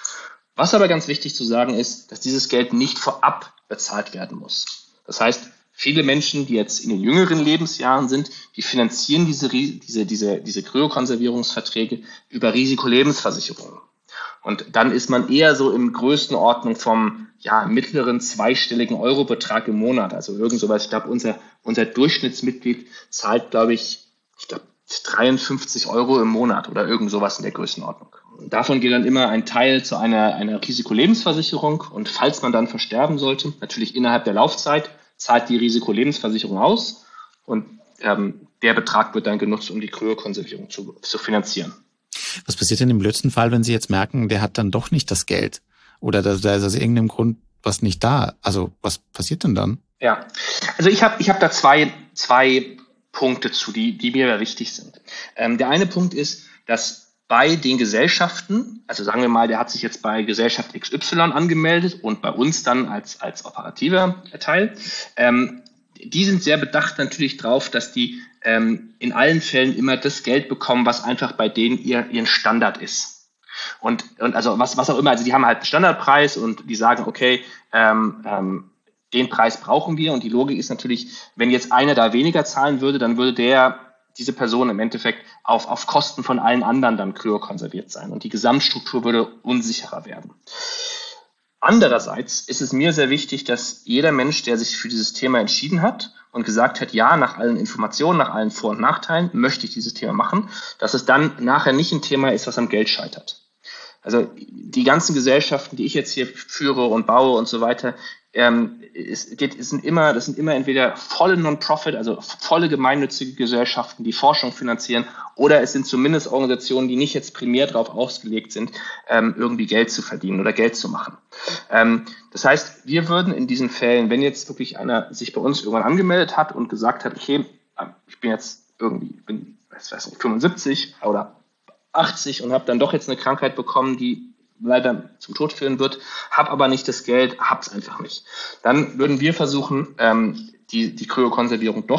Was aber ganz wichtig zu sagen ist, dass dieses Geld nicht vorab bezahlt werden muss. Das heißt, viele Menschen, die jetzt in den jüngeren Lebensjahren sind, die finanzieren diese, diese, diese, diese Kryokonservierungsverträge über Risikolebensversicherungen. Und dann ist man eher so in Größenordnung vom ja, mittleren zweistelligen Eurobetrag im Monat. Also irgend sowas. Ich glaube, unser, unser Durchschnittsmitglied zahlt, glaube ich, ich glaube, dreiundfünfzig Euro im Monat oder irgend sowas in der Größenordnung. Und davon geht dann immer ein Teil zu einer, einer Risikolebensversicherung. Und falls man dann versterben sollte, natürlich innerhalb der Laufzeit, zahlt die Risikolebensversicherung aus und ähm, der Betrag wird dann genutzt, um die Kryokonservierung zu, zu finanzieren. Was passiert denn im blödsten Fall, wenn Sie jetzt merken, der hat dann doch nicht das Geld oder da, da ist aus irgendeinem Grund was nicht da? Also was passiert denn dann? Ja, also ich habe ich hab da zwei, zwei Punkte zu, die, die mir wichtig sind. Ähm, der eine Punkt ist, dass bei den Gesellschaften, also sagen wir mal, der hat sich jetzt bei Gesellschaft X Y angemeldet und bei uns dann als, als operativer Teil. Ähm, die sind sehr bedacht natürlich drauf, dass die ähm, in allen Fällen immer das Geld bekommen, was einfach bei denen ihr, ihren Standard ist. Und, und also was, was auch immer, also die haben halt einen Standardpreis und die sagen, okay, ähm, ähm, den Preis brauchen wir. Und die Logik ist natürlich, wenn jetzt einer da weniger zahlen würde, dann würde der diese Person im Endeffekt auf, auf Kosten von allen anderen dann kryokonserviert sein und die Gesamtstruktur würde unsicherer werden. Andererseits ist es mir sehr wichtig, dass jeder Mensch, der sich für dieses Thema entschieden hat und gesagt hat, ja, nach allen Informationen, nach allen Vor- und Nachteilen möchte ich dieses Thema machen, dass es dann nachher nicht ein Thema ist, was am Geld scheitert. Also die ganzen Gesellschaften, die ich jetzt hier führe und baue und so weiter, Ähm, es geht, es sind immer, das sind immer entweder volle Non-Profit, also volle gemeinnützige Gesellschaften, die Forschung finanzieren, oder es sind zumindest Organisationen, die nicht jetzt primär darauf ausgelegt sind, ähm, irgendwie Geld zu verdienen oder Geld zu machen. Ähm, das heißt, wir würden in diesen Fällen, wenn jetzt wirklich einer sich bei uns irgendwann angemeldet hat und gesagt hat, okay, ich bin jetzt irgendwie, bin, ich weiß nicht, fünfundsiebzig oder achtzig und habe dann doch jetzt eine Krankheit bekommen, die leider zum Tod führen wird, habe aber nicht das Geld, hab's einfach nicht. Dann würden wir versuchen, ähm, die, die Kryokonservierung doch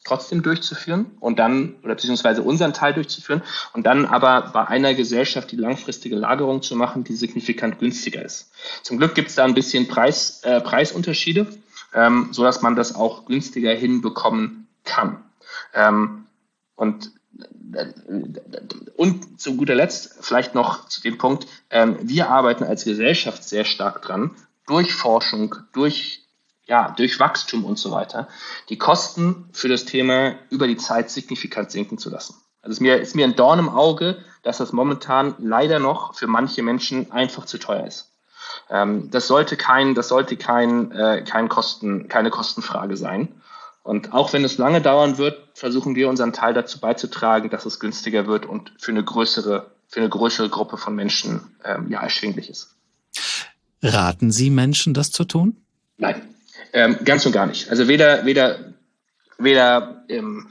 trotzdem durchzuführen und dann, oder beziehungsweise unseren Teil durchzuführen und dann aber bei einer Gesellschaft die langfristige Lagerung zu machen, die signifikant günstiger ist. Zum Glück gibt es da ein bisschen Preis, äh, Preisunterschiede, ähm, sodass man das auch günstiger hinbekommen kann. Ähm, und, äh, und zu guter Letzt vielleicht noch zu dem Punkt, ähm, wir arbeiten als Gesellschaft sehr stark dran, durch Forschung, durch ja, durch Wachstum und so weiter, die Kosten für das Thema über die Zeit signifikant sinken zu lassen. Also es ist mir, ist mir ein Dorn im Auge, dass das momentan leider noch für manche Menschen einfach zu teuer ist. Ähm, das sollte kein, das sollte kein, äh, kein Kosten, keine Kostenfrage sein. Und auch wenn es lange dauern wird, versuchen wir unseren Teil dazu beizutragen, dass es günstiger wird und für eine größere, für eine größere Gruppe von Menschen ähm, ja erschwinglich ist. Raten Sie Menschen, das zu tun? Nein. Ähm, ganz und gar nicht. Also weder, weder, weder, ähm,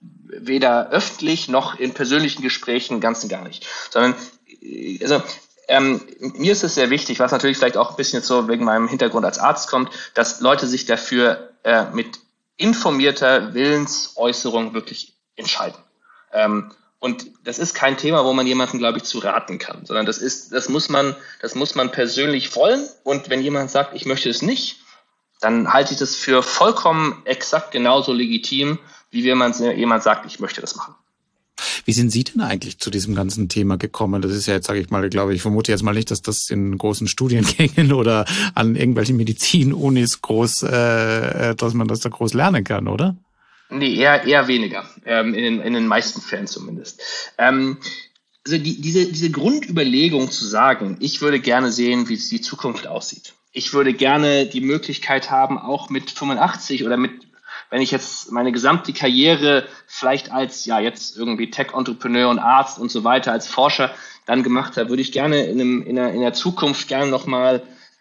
weder öffentlich noch in persönlichen Gesprächen, ganz und gar nicht. Sondern, also, ähm, mir ist es sehr wichtig, was natürlich vielleicht auch ein bisschen jetzt so wegen meinem Hintergrund als Arzt kommt, dass Leute sich dafür äh, mit informierter Willensäußerung wirklich entscheiden. Ähm, und das ist kein Thema, wo man jemanden, glaube ich, zu raten kann, sondern das ist, das muss man, das muss man persönlich wollen. Und wenn jemand sagt, ich möchte es nicht, dann halte ich das für vollkommen exakt genauso legitim, wie wenn man jemand sagt, ich möchte das machen. Wie sind Sie denn eigentlich zu diesem ganzen Thema gekommen? Das ist ja jetzt, sage ich mal, glaube ich, vermute jetzt mal nicht, dass das in großen Studiengängen oder an irgendwelchen Medizin-Unis groß, äh, dass man das da groß lernen kann, oder? Nee, eher, eher weniger, ähm, in, den, in den meisten Fällen zumindest. Ähm, also die, diese, diese Grundüberlegung zu sagen, ich würde gerne sehen, wie die Zukunft aussieht. Ich würde gerne die Möglichkeit haben, auch mit fünfundachtzig oder mit, wenn ich jetzt meine gesamte Karriere vielleicht als, ja, jetzt irgendwie Tech-Entrepreneur und Arzt und so weiter, als Forscher dann gemacht habe, würde ich gerne in, einem, in, der, in der Zukunft gerne nochmal,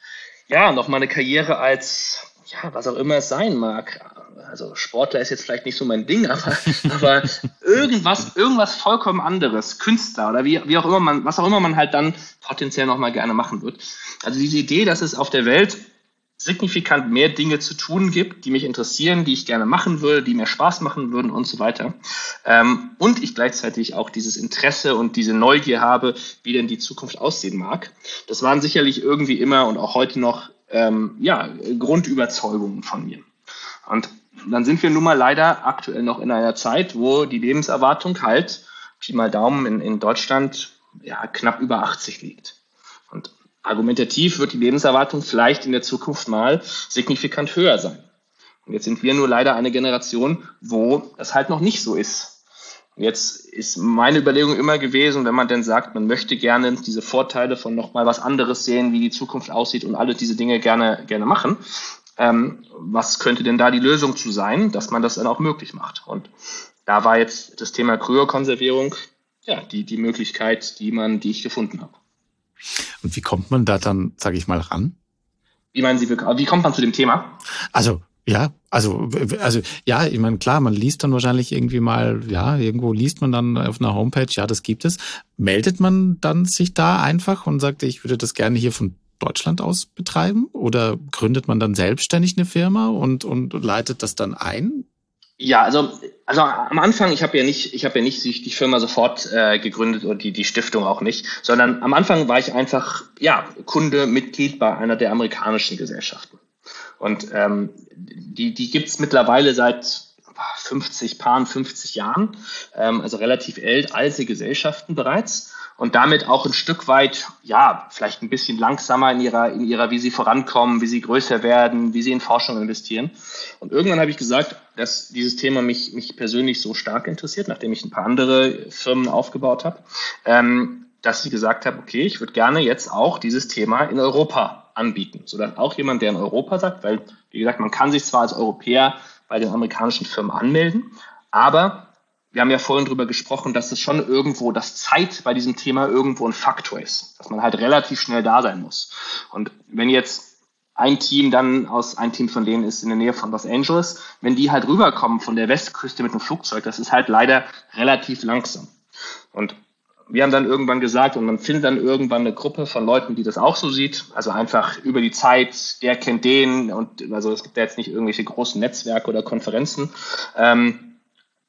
ja, nochmal eine Karriere als, ja, was auch immer es sein mag. Also Sportler ist jetzt vielleicht nicht so mein Ding, aber, aber irgendwas, irgendwas vollkommen anderes, Künstler oder wie, wie auch immer man, was auch immer man halt dann potenziell nochmal gerne machen wird. Also diese Idee, dass es auf der Welt signifikant mehr Dinge zu tun gibt, die mich interessieren, die ich gerne machen würde, die mir Spaß machen würden und so weiter. Ähm, und ich gleichzeitig auch dieses Interesse und diese Neugier habe, wie denn die Zukunft aussehen mag. Das waren sicherlich irgendwie immer und auch heute noch ähm, ja, Grundüberzeugungen von mir. Und dann sind wir nun mal leider aktuell noch in einer Zeit, wo die Lebenserwartung halt, Pi mal Daumen, in, in Deutschland ja, knapp über achtzig liegt. Und argumentativ wird die Lebenserwartung vielleicht in der Zukunft mal signifikant höher sein. Und jetzt sind wir nur leider eine Generation, wo das halt noch nicht so ist. Und jetzt ist meine Überlegung immer gewesen, wenn man denn sagt, man möchte gerne diese Vorteile von nochmal was anderes sehen, wie die Zukunft aussieht und alle diese Dinge gerne, gerne machen. Ähm, was könnte denn da die Lösung zu sein, dass man das dann auch möglich macht? Und da war jetzt das Thema Kryokonservierung, ja, die, die Möglichkeit, die man, die ich gefunden habe. Und wie kommt man da dann, sage ich mal, ran? Wie meinen Sie, wie kommt man zu dem Thema? Also, ja, also, also, ja, ich meine, klar, man liest dann wahrscheinlich irgendwie mal, ja, irgendwo liest man dann auf einer Homepage, ja, das gibt es. Meldet man dann sich da einfach und sagt, ich würde das gerne hier von Deutschland aus betreiben? Oder gründet man dann selbstständig eine Firma und, und leitet das dann ein? Ja, also, also am Anfang, ich habe ja nicht, ich habe ja nicht die Firma sofort äh, gegründet oder die, die Stiftung auch nicht, sondern am Anfang war ich einfach, ja, Kunde, Mitglied bei einer der amerikanischen Gesellschaften. Und ähm, die, die gibt's mittlerweile seit fünfzig, Paaren fünfzig Jahren, ähm, also relativ alt, alte Gesellschaften bereits. Und damit auch ein Stück weit, ja, vielleicht ein bisschen langsamer in ihrer, in ihrer, wie sie vorankommen, wie sie größer werden, wie sie in Forschung investieren. Und irgendwann habe ich gesagt, dass dieses Thema mich, mich persönlich so stark interessiert, nachdem ich ein paar andere Firmen aufgebaut habe, ähm, dass ich gesagt habe, okay, ich würde gerne jetzt auch dieses Thema in Europa anbieten, sodass auch jemand, der in Europa sagt, weil, wie gesagt, man kann sich zwar als Europäer bei den amerikanischen Firmen anmelden, aber wir haben ja vorhin drüber gesprochen, dass es schon irgendwo, dass Zeit bei diesem Thema irgendwo ein Faktor ist, dass man halt relativ schnell da sein muss. Und wenn jetzt ein Team dann aus, ein Team von denen ist in der Nähe von Los Angeles, wenn die halt rüberkommen von der Westküste mit dem Flugzeug, das ist halt leider relativ langsam. Und wir haben dann irgendwann gesagt, und man findet dann irgendwann eine Gruppe von Leuten, die das auch so sieht, also einfach über die Zeit, der kennt den, und also es gibt ja jetzt nicht irgendwelche großen Netzwerke oder Konferenzen, ähm,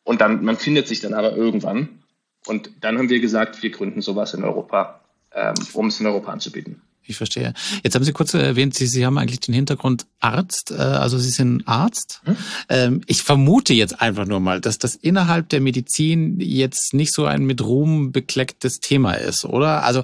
Und dann, man findet sich dann aber irgendwann. Und dann haben wir gesagt, wir gründen sowas in Europa, ähm, um es in Europa anzubieten. Ich verstehe. Jetzt haben Sie kurz erwähnt, Sie, Sie haben eigentlich den Hintergrund Arzt, äh, also Sie sind Arzt. Hm? Ähm, ich vermute jetzt einfach nur mal, dass das innerhalb der Medizin jetzt nicht so ein mit Ruhm beklecktes Thema ist, oder? Also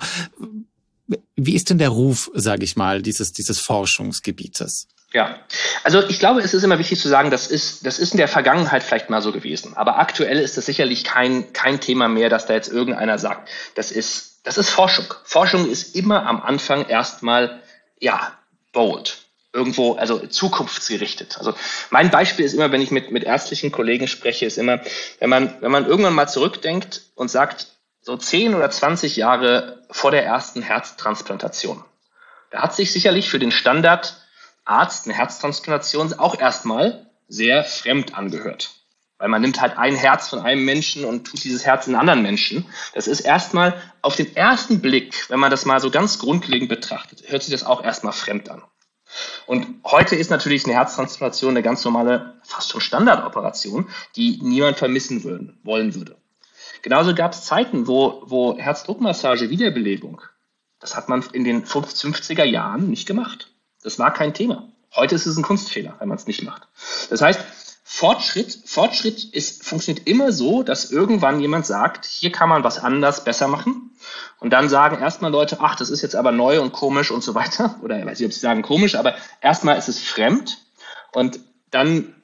wie ist denn der Ruf, sage ich mal, dieses, dieses Forschungsgebietes? Ja, also ich glaube, es ist immer wichtig zu sagen, das ist, das ist in der Vergangenheit vielleicht mal so gewesen. Aber aktuell ist das sicherlich kein, kein Thema mehr, dass da jetzt irgendeiner sagt, das ist Das ist Forschung. Forschung ist immer am Anfang erstmal, ja, bold. Irgendwo, also zukunftsgerichtet. Also mein Beispiel ist immer, wenn ich mit, mit ärztlichen Kollegen spreche, ist immer, wenn man, wenn man irgendwann mal zurückdenkt und sagt, so zehn oder zwanzig Jahre vor der ersten Herztransplantation. Da hat sich sicherlich für den Standardarzt eine Herztransplantation auch erstmal sehr fremd angehört. Weil man nimmt halt ein Herz von einem Menschen und tut dieses Herz in einen anderen Menschen. Das ist erstmal auf den ersten Blick, wenn man das mal so ganz grundlegend betrachtet, hört sich das auch erstmal fremd an. Und heute ist natürlich eine Herztransplantation eine ganz normale, fast schon Standardoperation, die niemand vermissen würden, wollen würde. Genauso gab es Zeiten, wo, wo Herzdruckmassage, Wiederbelebung, das hat man in den fünfziger Jahren nicht gemacht. Das war kein Thema. Heute ist es ein Kunstfehler, wenn man es nicht macht. Das heißt, Fortschritt, Fortschritt ist, funktioniert immer so, dass irgendwann jemand sagt, hier kann man was anders, besser machen. Und dann sagen erstmal Leute, ach, das ist jetzt aber neu und komisch und so weiter. Oder ich weiß nicht, ob sie sagen komisch, aber erstmal ist es fremd. Und dann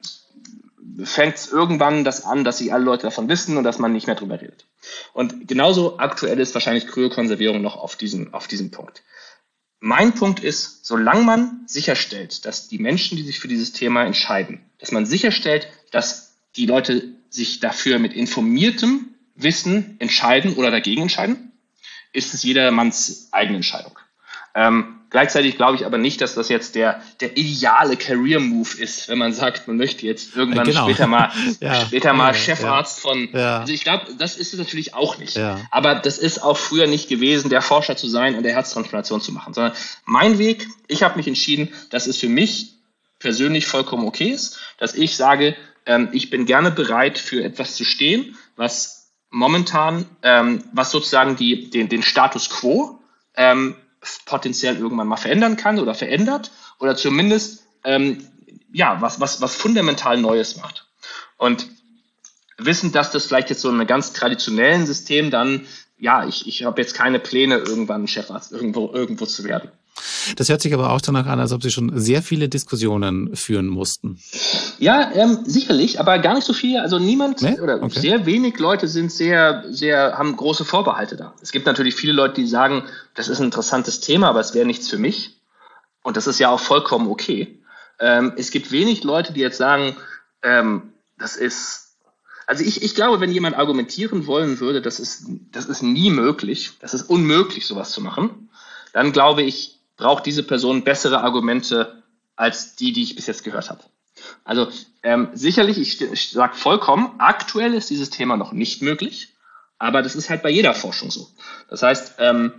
fängt es irgendwann das an, dass sich alle Leute davon wissen und dass man nicht mehr drüber redet. Und genauso aktuell ist wahrscheinlich Kryokonservierung noch auf diesem, auf diesem Punkt. Mein Punkt ist, solange man sicherstellt, dass die Menschen, die sich für dieses Thema entscheiden, dass man sicherstellt, dass die Leute sich dafür mit informiertem Wissen entscheiden oder dagegen entscheiden, ist es jedermanns eigene Entscheidung. Ähm, gleichzeitig glaube ich aber nicht, dass das jetzt der, der ideale Career-Move ist, wenn man sagt, man möchte jetzt irgendwann genau. später mal, ja, später mal ja, Chefarzt ja, von... Ja. Also ich glaube, das ist es natürlich auch nicht. Ja. Aber das ist auch früher nicht gewesen, der Forscher zu sein und der Herztransplantation zu machen. Sondern mein Weg, ich habe mich entschieden, dass es für mich persönlich vollkommen okay ist, dass ich sage, ähm, ich bin gerne bereit, für etwas zu stehen, was momentan, ähm, was sozusagen die, den, den Status quo ähm, potenziell irgendwann mal verändern kann oder verändert oder zumindest ähm, ja was was was fundamental Neues macht. Und wissen, dass das vielleicht jetzt so in einem ganz traditionellen System dann, ja, ich ich habe jetzt keine Pläne, irgendwann Chefarzt irgendwo irgendwo zu werden. Das hört sich aber auch danach an, als ob Sie schon sehr viele Diskussionen führen mussten. Ja, ähm, sicherlich, aber gar nicht so viel. Also niemand nee? oder okay. sehr wenig Leute sind sehr, sehr, haben große Vorbehalte da. Es gibt natürlich viele Leute, die sagen, das ist ein interessantes Thema, aber es wäre nichts für mich. Und das ist ja auch vollkommen okay. Ähm, es gibt wenig Leute, die jetzt sagen, ähm, das ist, also ich, ich glaube, wenn jemand argumentieren wollen würde, das ist, das ist nie möglich, das ist unmöglich, sowas zu machen, dann glaube ich, braucht diese Person bessere Argumente als die, die ich bis jetzt gehört habe. Also ähm, sicherlich, ich, ich sage vollkommen, aktuell ist dieses Thema noch nicht möglich, aber das ist halt bei jeder Forschung so. Das heißt, ähm,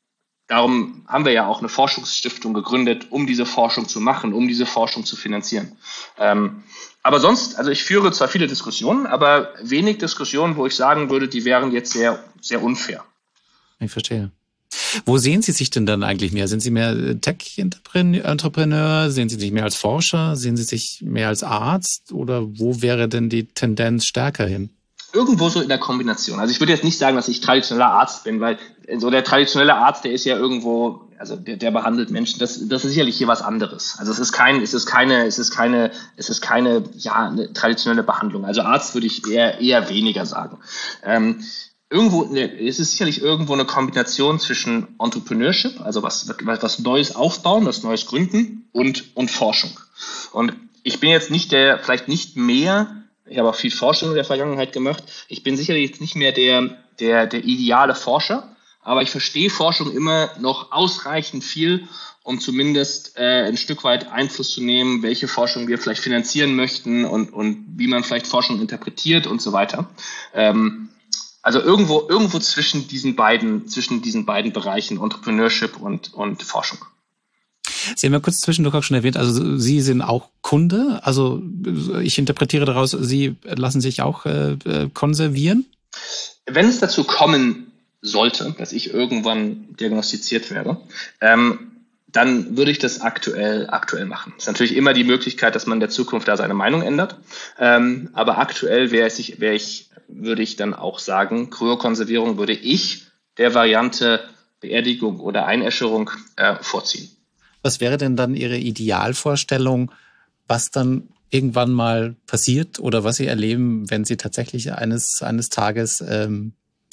darum haben wir ja auch eine Forschungsstiftung gegründet, um diese Forschung zu machen, um diese Forschung zu finanzieren. Ähm, aber sonst, also ich führe zwar viele Diskussionen, aber wenig Diskussionen, wo ich sagen würde, die wären jetzt sehr, sehr unfair. Ich verstehe. Wo sehen Sie sich denn dann eigentlich mehr? Sind Sie mehr Tech-Entrepreneur? Sehen Sie sich mehr als Forscher? Sehen Sie sich mehr als Arzt? Oder wo wäre denn die Tendenz stärker hin? Irgendwo so in der Kombination. Also ich würde jetzt nicht sagen, dass ich traditioneller Arzt bin, weil so der traditionelle Arzt, der ist ja irgendwo, also der, der behandelt Menschen. Das, das ist sicherlich hier was anderes. Also es ist kein, es ist keine, es ist keine, es ist keine, ja, eine traditionelle Behandlung. Also Arzt würde ich eher, eher weniger sagen. Ähm, Irgendwo, es ist sicherlich irgendwo eine Kombination zwischen Entrepreneurship, also was, was Neues aufbauen, was Neues gründen und, und Forschung. Und ich bin jetzt nicht der, vielleicht nicht mehr, ich habe auch viel Forschung in der Vergangenheit gemacht, ich bin sicherlich jetzt nicht mehr der, der, der ideale Forscher, aber ich verstehe Forschung immer noch ausreichend viel, um zumindest äh, ein Stück weit Einfluss zu nehmen, welche Forschung wir vielleicht finanzieren möchten und, und wie man vielleicht Forschung interpretiert und so weiter. Ähm, Also irgendwo, irgendwo zwischen diesen beiden, zwischen diesen beiden Bereichen, Entrepreneurship und, und Forschung. Sie haben ja kurz zwischendurch auch schon erwähnt, also Sie sind auch Kunde? Also ich interpretiere daraus, Sie lassen sich auch äh, konservieren? Wenn es dazu kommen sollte, dass ich irgendwann diagnostiziert werde, ähm, dann würde ich das aktuell aktuell machen. Es ist natürlich immer die Möglichkeit, dass man in der Zukunft da seine Meinung ändert. Ähm, aber aktuell wäre ich, wäre ich, würde ich dann auch sagen, Kryokonservierung würde ich der Variante Beerdigung oder Einäscherung äh, vorziehen. Was wäre denn dann Ihre Idealvorstellung, was dann irgendwann mal passiert oder was Sie erleben, wenn Sie tatsächlich eines eines Tages ähm,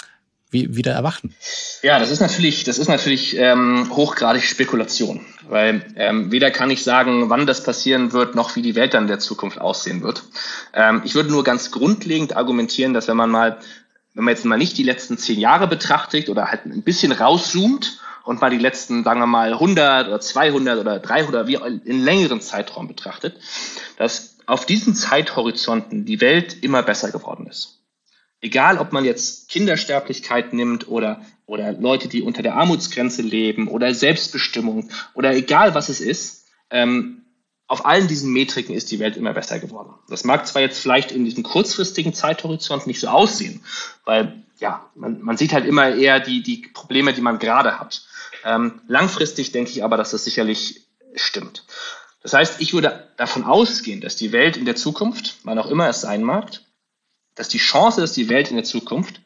wie, wieder erwachen? Ja, das ist natürlich, das ist natürlich ähm, hochgradig Spekulation, weil ähm, weder kann ich sagen, wann das passieren wird, noch wie die Welt dann in der Zukunft aussehen wird. Ähm, ich würde nur ganz grundlegend argumentieren, dass wenn man mal, wenn man jetzt mal nicht die letzten zehn Jahre betrachtet oder halt ein bisschen rauszoomt und mal die letzten, sagen wir mal, hundert oder zweihundert oder dreihundert, wie in längeren Zeitraum betrachtet, dass auf diesen Zeithorizonten die Welt immer besser geworden ist. Egal, ob man jetzt Kindersterblichkeit nimmt oder, oder Leute, die unter der Armutsgrenze leben oder Selbstbestimmung oder egal, was es ist, ähm, auf allen diesen Metriken ist die Welt immer besser geworden. Das mag zwar jetzt vielleicht in diesem kurzfristigen Zeithorizont nicht so aussehen, weil ja, man, man sieht halt immer eher die, die Probleme, die man gerade hat. Ähm, langfristig denke ich aber, dass das sicherlich stimmt. Das heißt, ich würde davon ausgehen, dass die Welt in der Zukunft, wann auch immer es sein mag, dass die Chance, dass die Welt in der Zukunft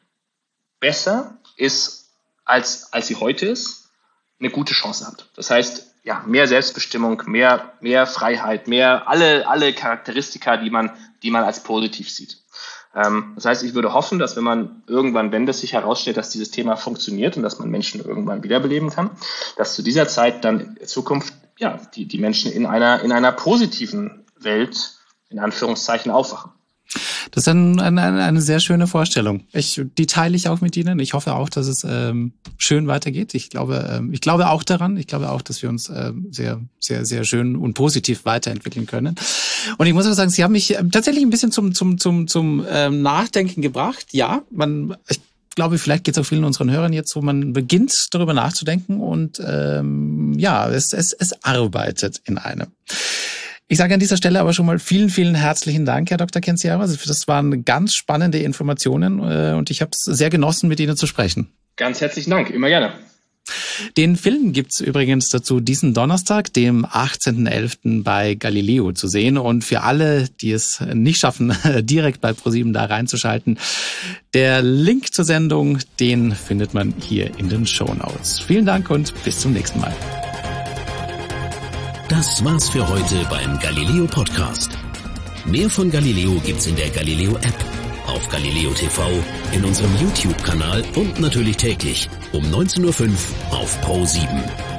besser ist, als, als sie heute ist, eine gute Chance hat. Das heißt, ja, mehr Selbstbestimmung, mehr, mehr Freiheit, mehr alle, alle Charakteristika, die man, die man als positiv sieht. Ähm, das heißt, ich würde hoffen, dass wenn man irgendwann, wenn das sich herausstellt, dass dieses Thema funktioniert und dass man Menschen irgendwann wiederbeleben kann, dass zu dieser Zeit dann in Zukunft, ja, die, die Menschen in einer, in einer positiven Welt, in Anführungszeichen, aufwachen. Das ist ein, ein, eine sehr schöne Vorstellung. Ich, die teile ich auch mit Ihnen. Ich hoffe auch, dass es ähm, schön weitergeht. Ich glaube, ähm, ich glaube auch daran. Ich glaube auch, dass wir uns ähm, sehr, sehr, sehr schön und positiv weiterentwickeln können. Und ich muss auch sagen, Sie haben mich tatsächlich ein bisschen zum, zum, zum, zum ähm, Nachdenken gebracht. Ja, man, ich glaube, vielleicht geht es auch vielen unseren Hörern jetzt so, man beginnt darüber nachzudenken und ähm, ja, es, es, es arbeitet in einem. Ich sage an dieser Stelle aber schon mal vielen, vielen herzlichen Dank, Herr Doktor Kendziara. Das waren ganz spannende Informationen und ich habe es sehr genossen, mit Ihnen zu sprechen. Ganz herzlichen Dank, immer gerne. Den Film gibt's übrigens dazu diesen Donnerstag, dem achtzehnten elften bei Galileo zu sehen. Und für alle, die es nicht schaffen, direkt bei ProSieben da reinzuschalten, der Link zur Sendung, den findet man hier in den Shownotes. Vielen Dank und bis zum nächsten Mal. Das war's für heute beim Galileo Podcast. Mehr von Galileo gibt's in der Galileo App, auf Galileo T V, in unserem YouTube-Kanal und natürlich täglich um neunzehn Uhr fünf auf ProSieben.